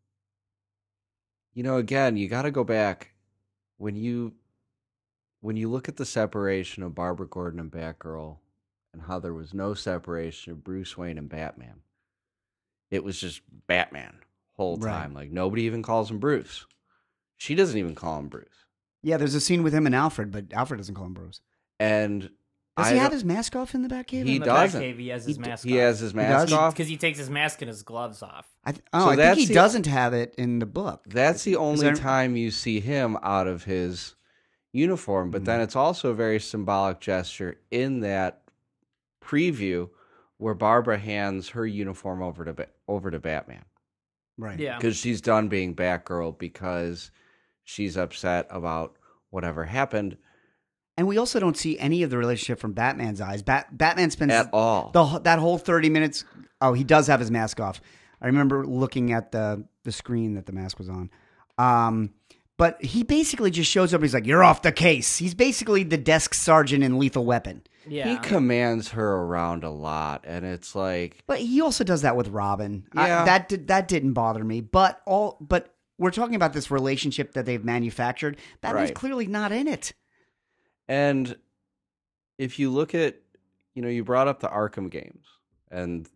you know, again, you got to go back when you when you look at the separation of Barbara Gordon and Batgirl, and how there was no separation of Bruce Wayne and Batman. It was just Batman whole Right. time. Like, nobody even calls him Bruce. She doesn't even call him Bruce. Yeah, there's a scene with him and Alfred, but Alfred doesn't call him Bruce. And Does I he have don't- his mask off in the Batcave? He In the doesn't. Batcave, he has his He d- mask he has his mask does? off. because he takes his mask and his gloves off. I th- oh, So I think that's he the- doesn't have it in the book. That's the only there- time you see him out of his uniform. But then it's also a very symbolic gesture in that preview where Barbara hands her uniform over to Ba- over to Batman Right. Yeah, because she's done being Batgirl because she's upset about whatever happened And we also don't see any of the relationship from Batman's eyes. Bat- Batman spends at all. the wh- that whole thirty minutes. Oh, he does have his mask off. I remember looking at the the screen that the mask was on. Um, but he basically just shows up. He's like, "You're off the case." He's basically the desk sergeant in Lethal Weapon. yeah. He commands her around a lot, and it's like, But he also does that with Robin. I- Yeah. that did, that didn't bother me. But all but we're talking about this relationship that they've manufactured. Batman's Right. clearly not in it. and if you look at, you know, you brought up the Arkham games, and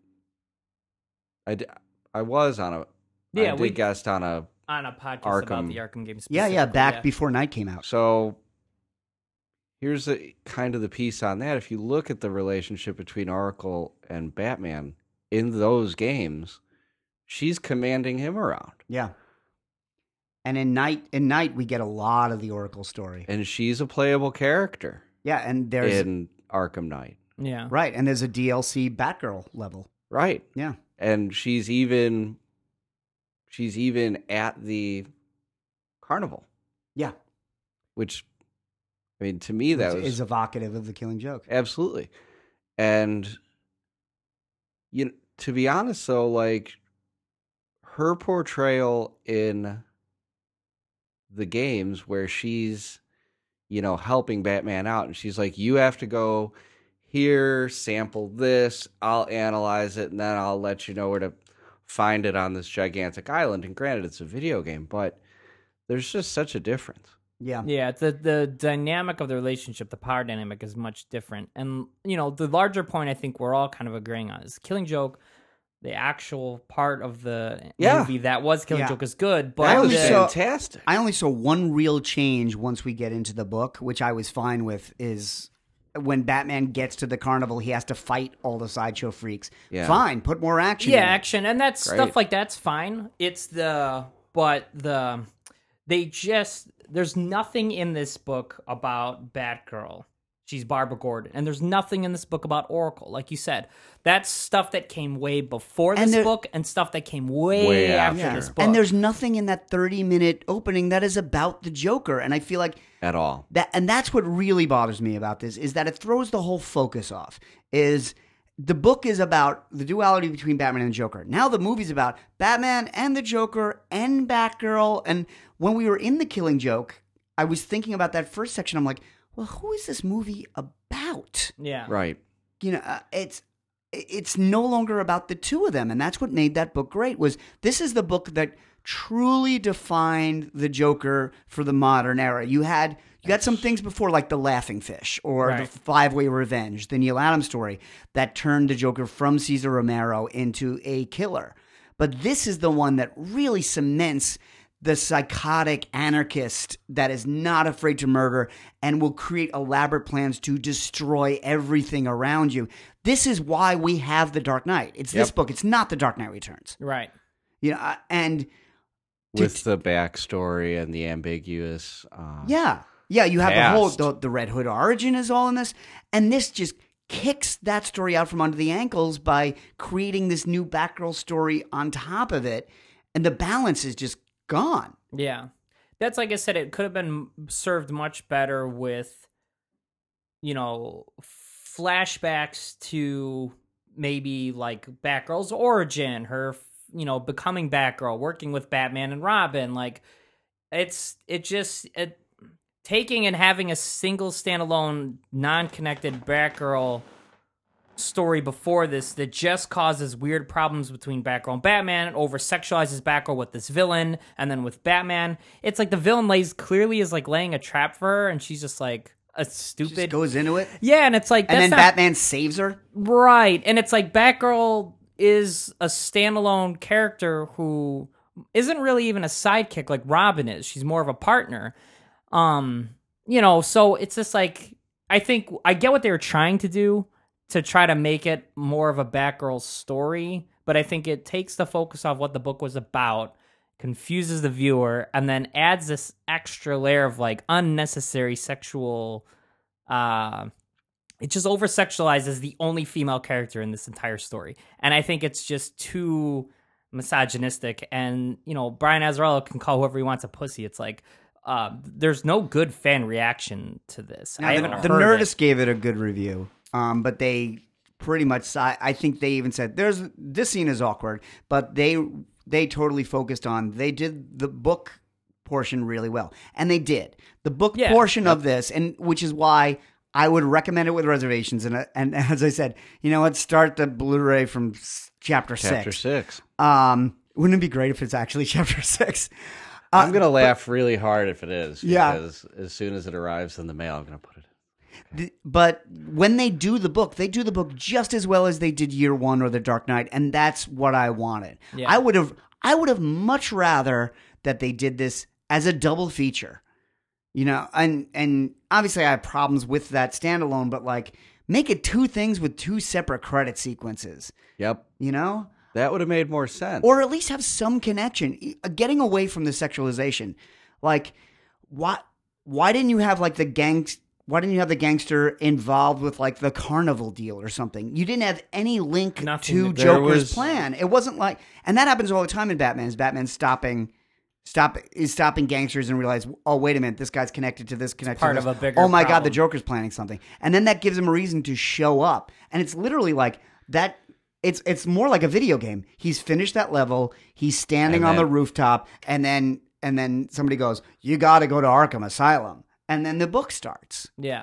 I, d- I was on a, Yeah, I did we- guest on a, on a podcast Arkham. about the Arkham games. Yeah, yeah. Back yeah. before Night came out. so here's a kind of the piece on that. If you look at the relationship between Oracle and Batman in those games, she's commanding him around, Yeah. And in Night, in Night, we get a lot of the Oracle story. and she's a playable character Yeah, and there's in Arkham Knight. Yeah, right, and there's a D L C Batgirl level. Right. Yeah, And she's even she's even at the carnival, yeah. which, I mean, to me that Which was is evocative of the Killing Joke. absolutely. And you know, to be honest though, like her portrayal in the games where she's, you know, helping Batman out, and she's like, you have to go here, sample this, I'll analyze it, and then I'll let you know where to find it on this gigantic island. And granted, it's a video game, but there's just such a difference. Yeah, yeah. The the dynamic of the relationship, the power dynamic, is much different. And you know, the larger point I think we're all kind of agreeing on is Killing Joke. The actual part of the Yeah. movie that was Killing Yeah. Joke is good, but I That only was the- saw- fantastic. I only saw one real change once we get into the book, which I was fine with, is when Batman gets to the carnival, he has to fight all the sideshow freaks. Yeah. Fine, put more action. yeah, in it. action, and that's Great. stuff like that's fine. It's the but the they just there's nothing in this book about Batgirl. She's Barbara Gordon, and there's nothing in this book about Oracle. Like you said, that's stuff that came way before And this there- book, and stuff that came way, Way after after. this book. And there's nothing in that thirty minute opening that is about the Joker, and I feel like At all. that, and that's what really bothers me about this, is that it throws the whole focus off. Is the book is about the duality between Batman and Joker. Now the movie's about Batman and the Joker and Batgirl. And when we were in the Killing Joke, I was thinking about that first section. I'm like, well, who is this movie about? yeah, Right. You know, uh, it's it's no longer about the two of them, and that's what made that book great. Was this is the book that truly defined the Joker for the modern era. You had you got some things before, like The Laughing Fish or Right. The Five-Way Revenge, the Neil Adams story, that turned the Joker from Cesar Romero into a killer. But this is the one that really cements the psychotic anarchist that is not afraid to murder and will create elaborate plans to destroy everything around you. This is why we have The Dark Knight. It's this Yep. book. It's not The Dark Knight Returns. Right. You know, and With the backstory and the ambiguous. Uh, yeah, yeah, you have the whole Past. the, the Red Hood origin is all in this, and this just kicks that story out from under the ankles by creating this new Batgirl story on top of it, and the balance is just gone. Yeah. That's like I said, it could have been served much better with, you know, flashbacks to maybe like Batgirl's origin, her, you know, becoming Batgirl, working with Batman and Robin. Like, it's, it just, it, taking and having a single standalone, non-connected Batgirl story before this that just causes weird problems between Batgirl and Batman, and over-sexualizes Batgirl with this villain, and then with Batman. It's like the villain lays clearly is like laying a trap for her, and she's just like a stupid... Just goes into it, yeah, and it's like... and that's then not... Batman saves her. Right, and it's like Batgirl is a standalone character who isn't really even a sidekick like Robin is. She's more of a partner. Um, you know, so it's just like, I think, I get what they were trying to do to try to make it more of a Batgirl story, but I think it takes the focus off what the book was about, confuses the viewer, and then adds this extra layer of like unnecessary sexual, uh, it just over-sexualizes the only female character in this entire story. And I think it's just too misogynistic, and, you know, Brian Azzarello can call whoever he wants a pussy. It's like, uh, there's no good fan reaction to this. Now, I the, haven't the heard Nerdist it. gave it a good review, um, but they pretty much. si- I think they even said there's this scene is awkward, but they they totally focused on they did the book portion really well, and they did the book Yeah. portion of this, and which is why I would recommend it with reservations. And and as I said, you know, let's start the Blu-ray from s- chapter, Chapter six. six. Um, wouldn't it be great if it's actually chapter six? I'm going to laugh really hard if it is. Yeah. Because as soon as it arrives in the mail, I'm going to put it The- But when they do the book, they do the book just as well as they did Year One or The Dark Knight, and that's what I wanted. Yeah. I would have, I would have much rather that they did this as a double feature, you know. And and obviously I have problems with that standalone, but like make it two things with two separate credit sequences, Yep. you know, That would have made more sense. or at least have some connection, E- getting away from the sexualization. Like, why why didn't you have like the gangs? Why didn't you have the gangster involved with like the carnival deal or something? You didn't have any link Nothing to that- There Joker's was- plan. It wasn't like, and that happens all the time in Batman. Is Batman stopping, stop is stopping gangsters and realize, oh wait a minute, this guy's connected to this, connected part to of this. a bigger Oh my god, the problem. Joker's planning something, and then that gives him a reason to show up. And it's literally like that. It's it's more like a video game. He's finished that level. He's standing And on the then- rooftop, and then and then somebody goes, "You got to go to Arkham Asylum," and then the book starts. Yeah.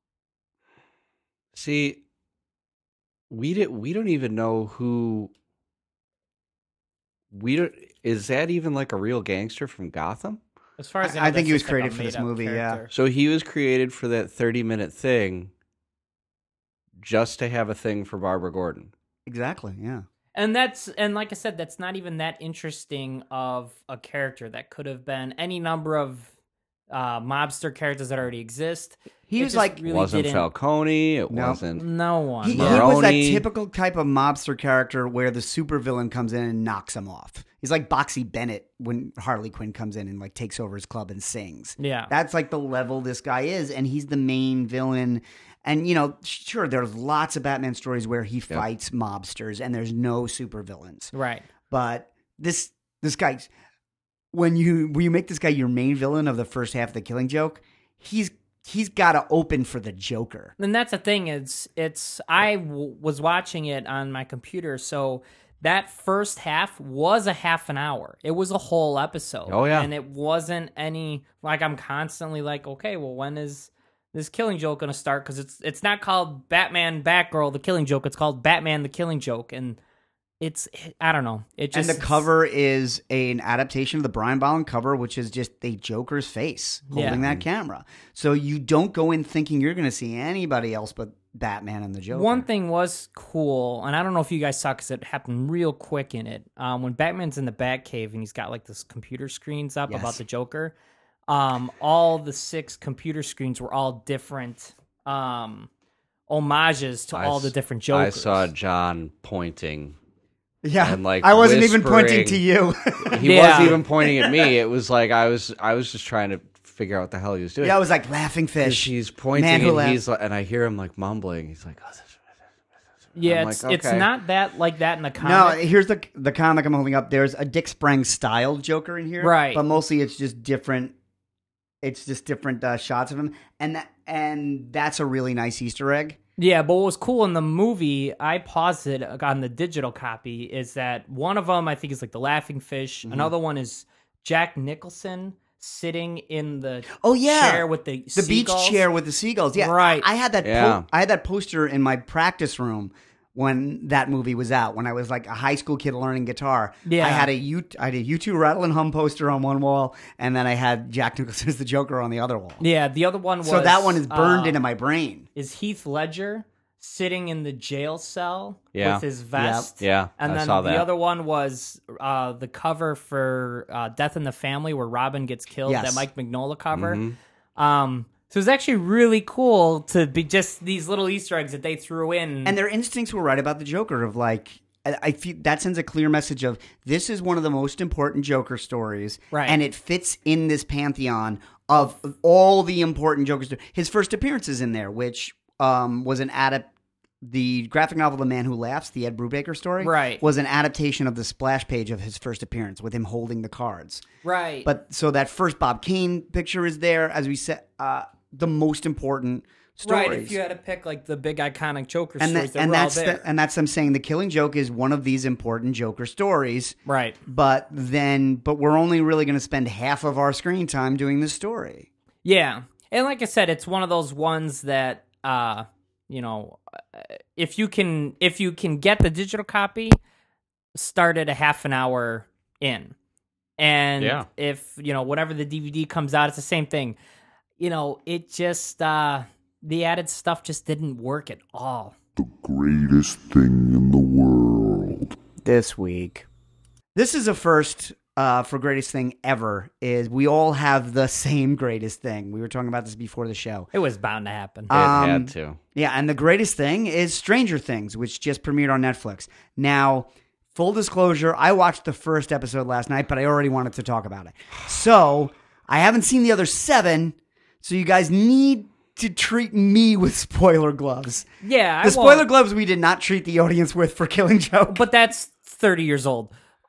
See, we did, we don't even know who. We don't. Is that even like a real gangster from Gotham? As far as I, I- know, I think that's he was just like a created for this made-up movie, yeah. character. So he was created for that thirty minute thing, just to have a thing for Barbara Gordon. Exactly. Yeah. And that's and like I said, that's not even that interesting of a character. That could have been any number of uh, mobster characters that already exist. He It was just like really wasn't didn't- Falcone. It No. wasn't. No one. he, he no. was that Maroni. typical type of mobster character where the supervillain comes in and knocks him off. He's like Boxy Bennett when Harley Quinn comes in and like takes over his club and sings. Yeah. That's like the level this guy is, and he's the main villain. And you know, sure, there's lots of Batman stories where he fights mobsters, and there's no supervillains. Right. But this this guy, when you when you make this guy your main villain of the first half of the Killing Joke, he's he's got to open for the Joker. And that's the thing. It's it's. I w- was watching it on my computer, so that first half was a half an hour. It was a whole episode. Oh, yeah. And it wasn't any like I'm constantly like, okay, well, when is this Killing Joke going to start? Because it's it's not called Batman Batgirl the Killing Joke. It's called Batman the Killing Joke, and it's I don't know. It just and the cover is an adaptation of the Brian Bolland cover, which is just the Joker's face holding Yeah. that camera. So you don't go in thinking you're going to see anybody else but Batman and the Joker. One thing was cool, and I don't know if you guys saw because it happened real quick in it. Um, when Batman's in the Batcave and he's got like this computer screens up Yes. about the Joker, um, all the six computer screens were all different um, homages to I all s- the different I Jokers. saw John pointing. yeah, and, like, I wasn't even pointing to whispering. you. He Yeah. wasn't even pointing at me. It was like I was I was just trying to figure out what the hell he was doing. yeah, I was like laughing Because fish. she's pointing Man who and laughed. he's like, and I hear him like mumbling. He's like, oh, this- yeah, I'm it's, like, it's okay. not that like that in the No, comic. here's the the comic I'm holding up. There's a Dick Sprang styled Joker in here, Right. But mostly it's just different. It's just different uh, shots of him, and that and that's a really nice Easter egg. Yeah, but what was cool in the movie, I paused it on the digital copy, is that one of them I think is like the laughing fish. Mm-hmm. Another one is Jack Nicholson sitting in the Oh yeah, chair with the the beach seagulls. chair with the seagulls. Yeah, Right. I had that. Yeah. Po- I had that poster in my practice room when that movie was out. When I was like a high school kid learning guitar. Yeah. I had a U. I had a U two Rattle and Hum poster on one wall, and then I had Jack Nicholson as the Joker on the other wall. Yeah, the other one was So that one is burned uh, into my brain. is Heath Ledger sitting in the jail cell Yeah. with his vest. Yeah, And I then saw the that. other one was uh, the cover for uh, Death in the Family where Robin gets killed, Yes. that Mike Mignola cover. Mm-hmm. Um, so it's actually really cool to be just these little Easter eggs that they threw in. And their instincts were right about the Joker of like I I feel that sends a clear message of this is one of the most important Joker stories, Right. and it fits in this pantheon of all the important Joker stories. His first appearance is in there, which um, was an adapt. The graphic novel "The Man Who Laughs," the Ed Brubaker story, Right. was an adaptation of the splash page of his first appearance with him holding the cards. right. But so that first Bob Kane picture is there, as we said, uh, the most important stories. right, if you had to pick like the big iconic Joker and stories, that, they and were all that's there. the, and that's them saying the Killing Joke is one of these important Joker stories. right. But then, but we're only really going to spend half of our screen time doing this story. Yeah. And like I said, it's one of those ones that uh, you know, uh, if you can if you can get the digital copy, start at a half an hour in. And Yeah. if, you know, whatever the D V D comes out, it's the same thing. You know, it just uh the added stuff just didn't work at all. The greatest thing in the world. This week, this is a first uh, for greatest thing ever. Is we all have the same greatest thing. We were talking about this before the show. It was bound to happen. It Um, had to. Yeah, and the greatest thing is Stranger Things, which just premiered on Netflix. Now, full disclosure, I watched the first episode last night, but I already wanted to talk about it. So, I haven't seen the other seven, so you guys need to treat me with spoiler gloves. yeah, I The spoiler won't, gloves we did not treat the audience with for Killing Joke. but that's thirty years old.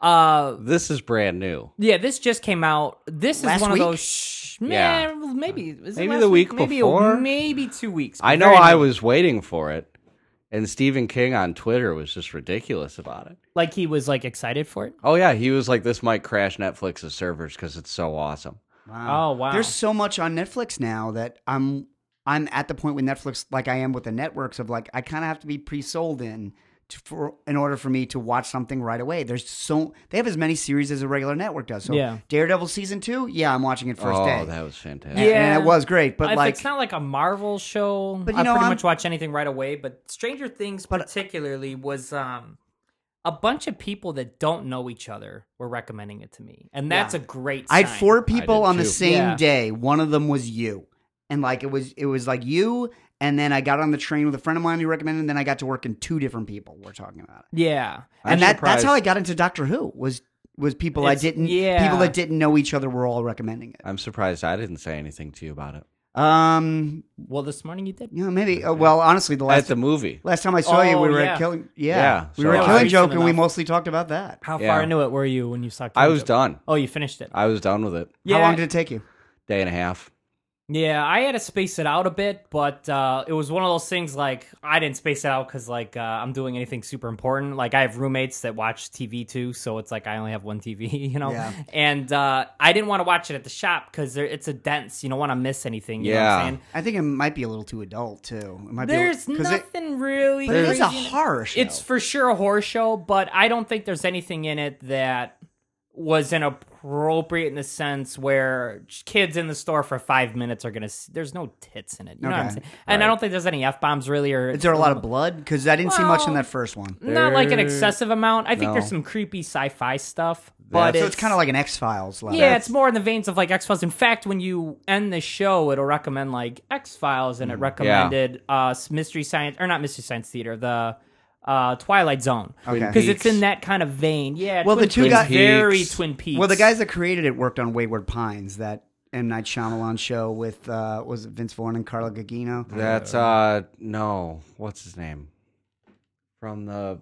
Uh This is brand new. Yeah, this just came out. This is Last one week? of those. Sh- Yeah. man, maybe is it Maybe last the week maybe before? A, maybe two weeks. I but know very I new. was waiting for it, and Stephen King on Twitter was just ridiculous about it. like he was like excited for it. Oh yeah, he was like, "This might crash Netflix's servers because it's so awesome." Oh wow, There's so much on Netflix now that I'm I'm at the point with Netflix, like I am with the networks, of like I kind of have to be pre-sold in to, for in order for me to watch something right away. There's so they have as many series as a regular network does. So Yeah. Daredevil season two, yeah, I'm watching it first oh, day. that was fantastic. And- Yeah. and it was great. But if like, it's not like a Marvel show, But you I know, pretty I'm- much watch anything right away. But Stranger Things, But- particularly, was um a bunch of people that don't know each other were recommending it to me, and that's Yeah. a great. I had sign. four people did on the too. same Yeah. day. One of them was you, and like it was it was like you. And then I got on the train with a friend of mine who recommended, and then I got to work in two different people were talking about it. Yeah, I'm and that, that's surprised- how I got into Doctor Who was was people It's- I didn't yeah. people that didn't know each other were all recommending it. I'm surprised I didn't say anything to you about it Um, well, this morning you did. you know, maybe. Uh, well, honestly, the at last the movie. last time I saw you, we Oh, were yeah. at Killing. Yeah, Yeah, we so were at I- Killing Recent Joke, and we enough. mostly talked about that. How Yeah. far into it were you when you saw? I Killing was Joke? done. Oh, you finished it. I was done with it. Yeah. How long did it take you? Day and a half. Yeah, I had to space it out a bit, but uh, it was one of those things like I didn't space it out because like uh, I'm doing anything super important. Like I have roommates that watch T V too, so it's like I only have one T V, you know. Yeah. And uh, I didn't want to watch it at the shop because it's a dense. You don't want to miss anything. You know what I'm Yeah. saying? I think it might be a little too adult too. It might There's be a, 'cause it- nothing really. but it is a crazy in it. horror show. It's for sure a horror show, but I don't think there's anything in it that was inappropriate in the sense where kids in the store for five minutes are gonna. See, there's no tits in it. You know what I'm Okay. saying? And I don't think there's any f bombs really. Or Is there a lot of blood? Because I didn't see much in Well, that first one. not like an There- excessive amount. I think No. there's some creepy sci-fi stuff, but So it's kind of like an X Files level. yeah, it's more in the veins of like X Files. In fact, when you end the show, it'll recommend like X Files, and it recommended uh Mystery Science or not Mystery Science Theater, the uh Twilight Zone, Okay. because it's Peaks. in that kind of vein. Yeah, Well, Twin the two Peaks, guys- very Peaks. Twin Peaks. Well, the guys that created it worked on Wayward Pines, that M. Night Shyamalan show with uh, was it Vince Vaughn and Carla Gugino? That's uh no, what's his name? From the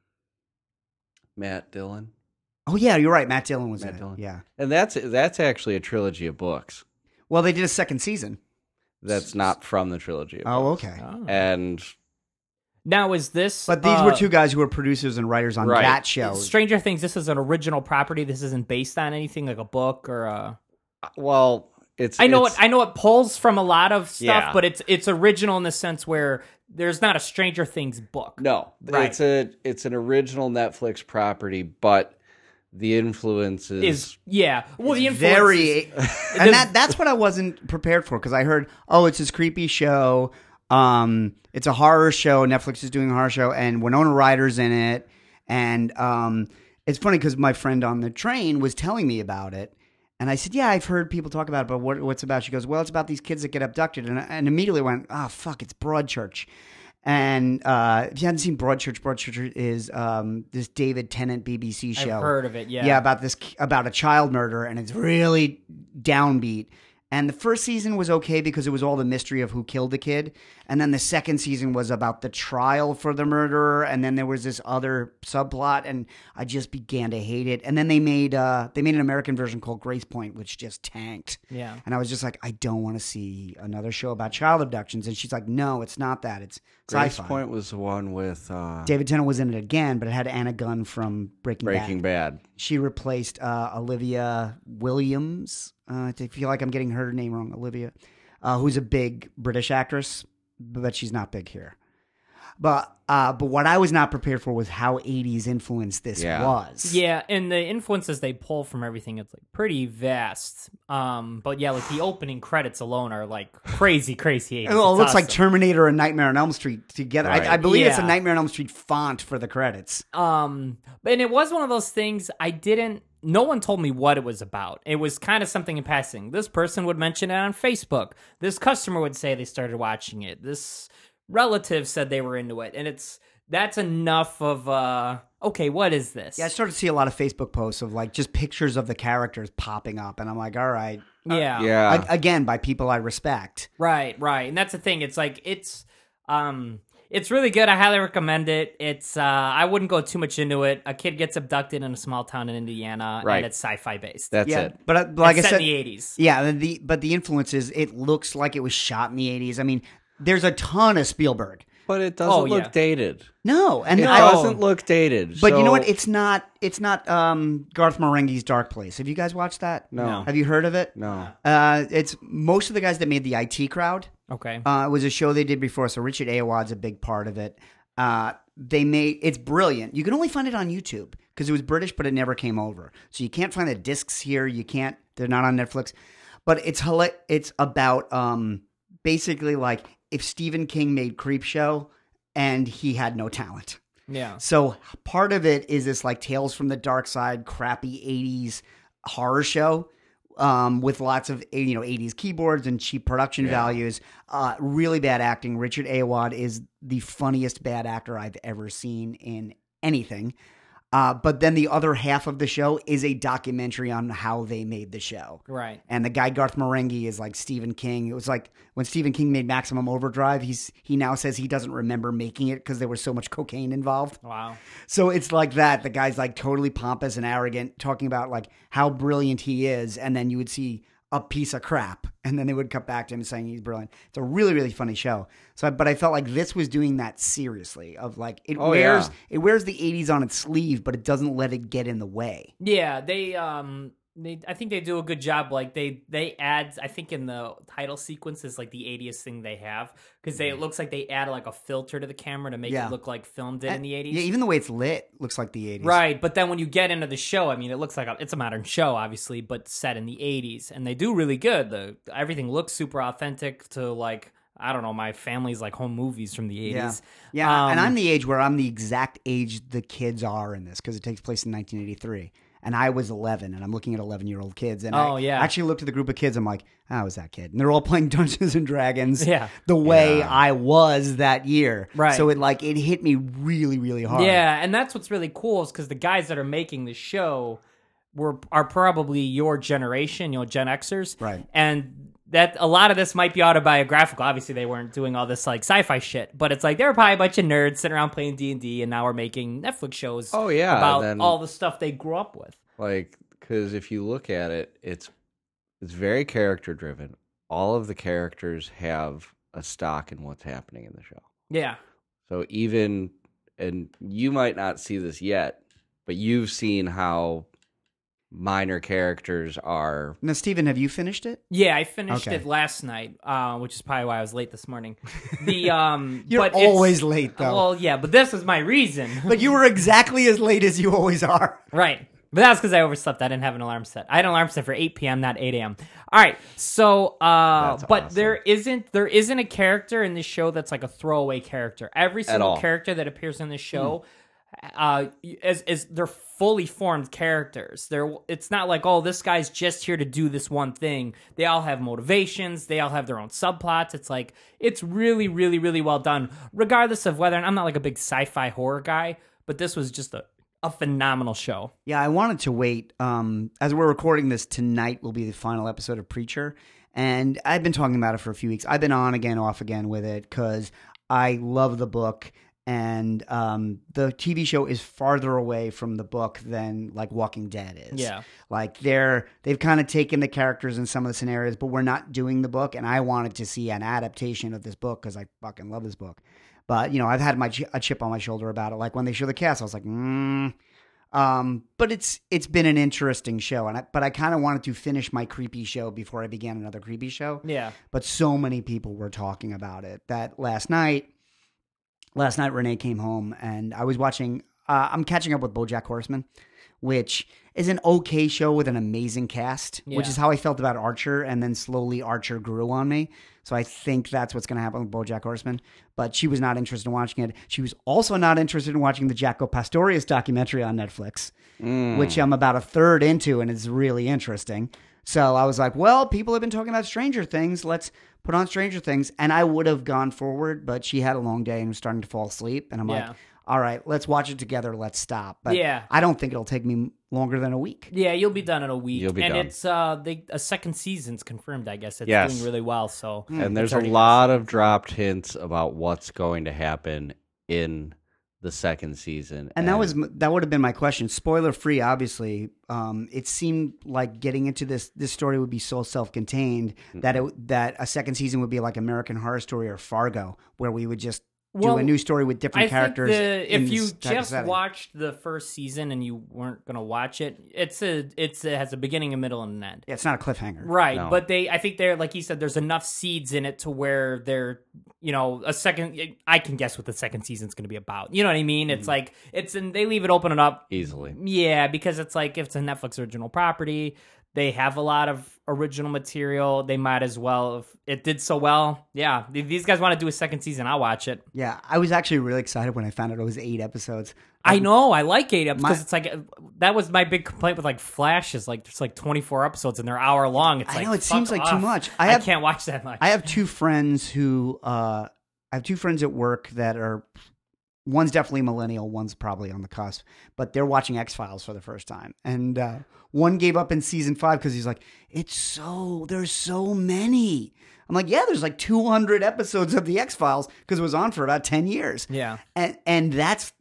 Matt Dillon. Oh yeah, you're right. Matt Dillon was Matt in Dillon. it. Yeah. And that's that's actually a trilogy of books. Well, they did a second season. That's not from the trilogy of Oh, books. okay. Oh. And Now is this? But these uh, were two guys who were producers and writers on Right. that show. Stranger Things. This is an original property. This isn't based on anything like a book or a. well, it's I know it's, it. I know it pulls from a lot of stuff, Yeah. but it's it's original in the sense where there's not a Stranger Things book. No, Right. it's a it's an original Netflix property, but the influence is, Is yeah. Well, the influence Very, is- and that that's what I wasn't prepared for, because I heard, oh, it's this creepy show. Um, it's a horror show. Netflix is doing a horror show, and Winona Ryder's in it. And um, it's funny because my friend on the train was telling me about it, and I said, "Yeah, I've heard people talk about it, but what, what's it about?" She goes, "Well, it's about these kids that get abducted," and, and immediately went, "Oh, fuck, it's Broadchurch." And uh, if you haven't seen Broadchurch, Broadchurch is um, this David Tennant B B C I've show. heard of it. Yeah. Yeah, about this about a child murder, and it's really downbeat. And the first season was okay because it was all the mystery of who killed the kid, and then the second season was about the trial for the murderer, and then there was this other subplot, and I just began to hate it. And then they made uh, they made an American version called Grace Point, which just tanked. Yeah. And I was just like, I don't want to see another show about child abductions. And she's like, No, it's not that. It's Grace sci-fi. Point was the one with uh, David Tennant was in it again, but it had Anna Gunn from Breaking, Breaking Bad. Bad. She replaced uh, Olivia Williams. Uh, I feel like I'm getting her name wrong. Olivia, uh, who's a big British actress, but she's not big here. But uh, but what I was not prepared for was how eighties influence this Yeah. was. Yeah, and the influences they pull from everything, it's like pretty vast. Um, but yeah, like the opening credits alone are like crazy, crazy. eighties. Well, it It's looks like awesome. Terminator and Nightmare on Elm Street together. Right. I, I believe it's a Yeah. Nightmare on Elm Street font for the credits. Um, and it was one of those things I didn't. No one told me what it was about. It was kind of something in passing. This person would mention it on Facebook. This customer would say they started watching it. This relative said they were into it, and it's that's enough of uh. Okay, what is this? Yeah, I started to see a lot of Facebook posts of like just pictures of the characters popping up, and I'm like, all right. yeah, Yeah. A- again, by people I respect. Right, right. And that's the thing. It's like it's um it's really good. I highly recommend it. It's uh I wouldn't go too much into it. A kid gets abducted in a small town in Indiana Right. and it's sci-fi based. That's yeah, it. but, uh, but like it's I set said, in the eighties. yeah, the but the influence is it looks like it was shot in the eighties. I mean, there's a ton of Spielberg. But it doesn't Oh, look yeah. dated. No, and It I, doesn't look dated. But you know so- what? It's not. It's not um, Garth Marenghi's Dark Place. Have you guys watched that? No. Have you heard of it? No. Uh, it's most of the guys that made the I T Crowd. Okay. Uh, it was a show they did before, so Richard Ayoade's a big part of it. Uh, they made it's brilliant. You can only find it on YouTube because it was British, but it never came over. So you can't find the discs here. You can't. They're not on Netflix. But it's hila- It's about um, basically like if Stephen King made Creepshow and he had no talent. Yeah. So part of it is this like Tales from the Dark Side, crappy eighties horror show um, with lots of you know eighties keyboards and cheap production values. Uh, really bad acting. Richard Ayoade is the funniest bad actor I've ever seen in anything. Uh, but then the other half of the show is a documentary on how they made the show. Right. And the guy Garth Marenghi is like Stephen King. It was like when Stephen King made Maximum Overdrive. He's he now says he doesn't remember making it because there was so much cocaine involved. Wow. So it's like that. The guy's like totally pompous and arrogant, talking about like how brilliant he is, and then you would see a piece of crap, and then they would cut back to him saying he's brilliant. It's a really, really funny show. So, but I felt like this was doing that seriously. Of like it Oh, wears yeah. it wears the eighties on its sleeve, but it doesn't let it get in the way. Yeah, they um they I think they do a good job. Like they they add, I think in the title sequence is like the eightieth thing they have, because they it looks like they add like a filter to the camera to make Yeah. it look like film did in the eighties. Yeah, even the way it's lit looks like the eighties. Right, but then when you get into the show, I mean, it looks like a, it's a modern show, obviously, but set in the eighties, and they do really good. The everything looks super authentic to like I don't know, my family's like home movies from the Yeah, eighties. yeah, and Um, I'm the age where I'm the exact age the kids are in this because it takes place in nineteen eighty-three. And I was eleven, and I'm looking at eleven-year-old kids. And Oh, I yeah. actually looked at the group of kids. I'm like, oh, I was that kid. And they're all playing Dungeons and Dragons Yeah. the way Yeah. I was that year. Right. So it like it hit me really, really hard. Yeah, and that's what's really cool is because the guys that are making the show were are probably your generation, you know, Gen Xers, Right. And that a lot of this might be autobiographical. Obviously, they weren't doing all this like sci-fi shit, but it's like they were probably a bunch of nerds sitting around playing D and D, and now we're making Netflix shows. Oh, yeah, about then- all the stuff they grew up with. Like, because if you look at it, it's it's very character driven. All of the characters have a stock in what's happening in the show. Yeah, So even, and you might not see this yet, but you've seen how minor characters are. Now, Steven, have you finished it? yeah. I finished Okay. it last night, uh, which is probably why I was late this morning. The um, You're but it's- always late, though. Well, yeah, but this was my reason. But you were exactly as late as you always are. Right. But that's because I overslept. I didn't have an alarm set. I had an alarm set for eight p.m., not eight a.m. All right. So, uh, That's but awesome. there isn't there isn't a character in this show that's like a throwaway character. Every single all. character that appears in this show, uh, is is they're fully formed characters. They're it's not like, oh, this guy's just here to do this one thing. They all have motivations. They all have their own subplots. It's like it's really, really, really well done. Regardless of whether, and I'm not like a big sci-fi horror guy, but this was just a a phenomenal show. Yeah, I wanted to wait. Um, as we're recording this, tonight will be the final episode of Preacher. And I've been talking about it for a few weeks. I've been on again, off again with it because I love the book. And um, the T V show is farther away from the book than like Walking Dead is. Yeah. Like they're they've kind of taken the characters in some of the scenarios, but we're not doing the book. And I wanted to see an adaptation of this book because I fucking love this book. But you know, I've had my chi- a chip on my shoulder about it. Like when they show the cast, I was like, mm. Um, but it's it's been an interesting show, and I, but I kind of wanted to finish my creepy show before I began another creepy show. Yeah. But so many people were talking about it that last night. Last night, Renee came home, and I was watching. Uh, I'm catching up with BoJack Horseman, which is an okay show with an amazing cast, which Yeah. is how I felt about Archer, and then slowly Archer grew on me. So I think that's what's going to happen with BoJack Horseman. But she was not interested in watching it. She was also not interested in watching the Jaco Pastorius documentary on Netflix, which I'm about a third into, and it's really interesting. So I was like, well, people have been talking about Stranger Things. Let's put on Stranger Things. And I would have gone forward, but she had a long day and was starting to fall asleep. And I'm Yeah. like, all right, let's watch it together. Let's stop. But Yeah. I don't think it'll take me longer than a week. Yeah, you'll be done in a week. You'll be and done. it's uh they a second season's confirmed, I guess. It's Yes. doing really well, so And there's it's a already lot of dropped hints about what's going to happen in the second season. And that was that would have been my question. Spoiler free, obviously. Um, it seemed like getting into this this story would be so self contained that it that a second season would be like American Horror Story or Fargo, where we would just Well, do a new story with different I characters. think the, in if you this type of just setting. watched the first season and you weren't gonna watch it, it's a it's it has a beginning, a middle, and an end. yeah, it's not a cliffhanger, Right, No. but they, I think they're like you said, there's enough seeds in it to where they're, you know, a second. I can guess what the second season's going to be about. You know what I mean? It's like it's and they leave it open up. easily. Yeah, because it's like if it's a Netflix original property, they have a lot of original material. They might as well if it did so well. Yeah, if these guys want to do a second season, I'll watch it. Yeah, I was actually really excited when I found out it was eight episodes. I know I like eight episodes My- because it's like uh, that was my big complaint with like Flash is like there's like twenty-four episodes and they're hour long. It's I like know, it fuck seems like too off. much. I, I have- can't watch that much. I have two friends who uh, I have two friends at work that are one's definitely millennial, one's probably on the cusp, but they're watching X-Files for the first time. And uh, one gave up in season five because he's like, it's so, there's so many. I'm like, yeah, there's like two hundred episodes of the X-Files because it was on for about ten years. Yeah. And, and that's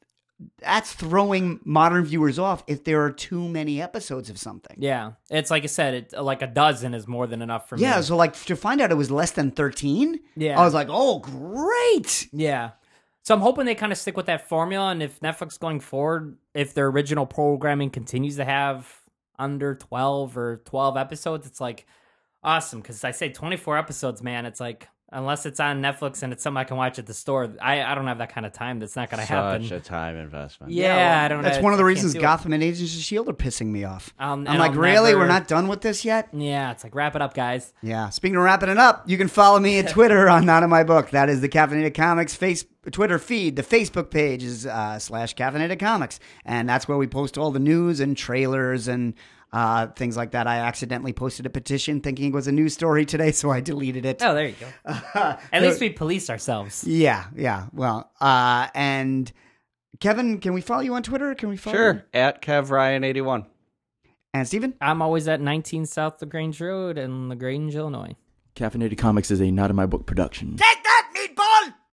that's throwing modern viewers off if there are too many episodes of something. Yeah, it's like I said, it, like a dozen is more than enough for me. Yeah, so like to find out it was less than thirteen, Yeah. I was like, oh, great. Yeah. So I'm hoping they kind of stick with that formula, and if Netflix going forward, if their original programming continues to have under twelve or twelve episodes, it's like awesome. Because I say twenty-four episodes, man, it's like unless it's on Netflix and it's something I can watch at the store, I, I don't have that kind of time. That's not going to happen. Such a time investment. Yeah, well, I don't. That's I, one of the I reasons can't do it. Gotham and Agents of S H I E L D are pissing me off. Um, I'm and like, I'll really? never- We're not done with this yet? Yeah, it's like wrap it up, guys. Yeah. Speaking of wrapping it up, you can follow me at Twitter on Not in My Book. That is the Caffeinated Comics face Twitter feed. The Facebook page is uh, slash Caffeinated Comics, and that's where we post all the news and trailers and uh, things like that. I accidentally posted a petition thinking it was a news story today, so I deleted it. Oh, there you go. At least we police ourselves. Yeah, yeah. Well, uh, and Kevin, can we follow you on Twitter? Can we follow you? Sure. At Kev Ryan eighty-one. And Steven? I'm always at nineteen South LaGrange Road in LaGrange, Illinois. Caffeinated Comics is a Not in My Book production. That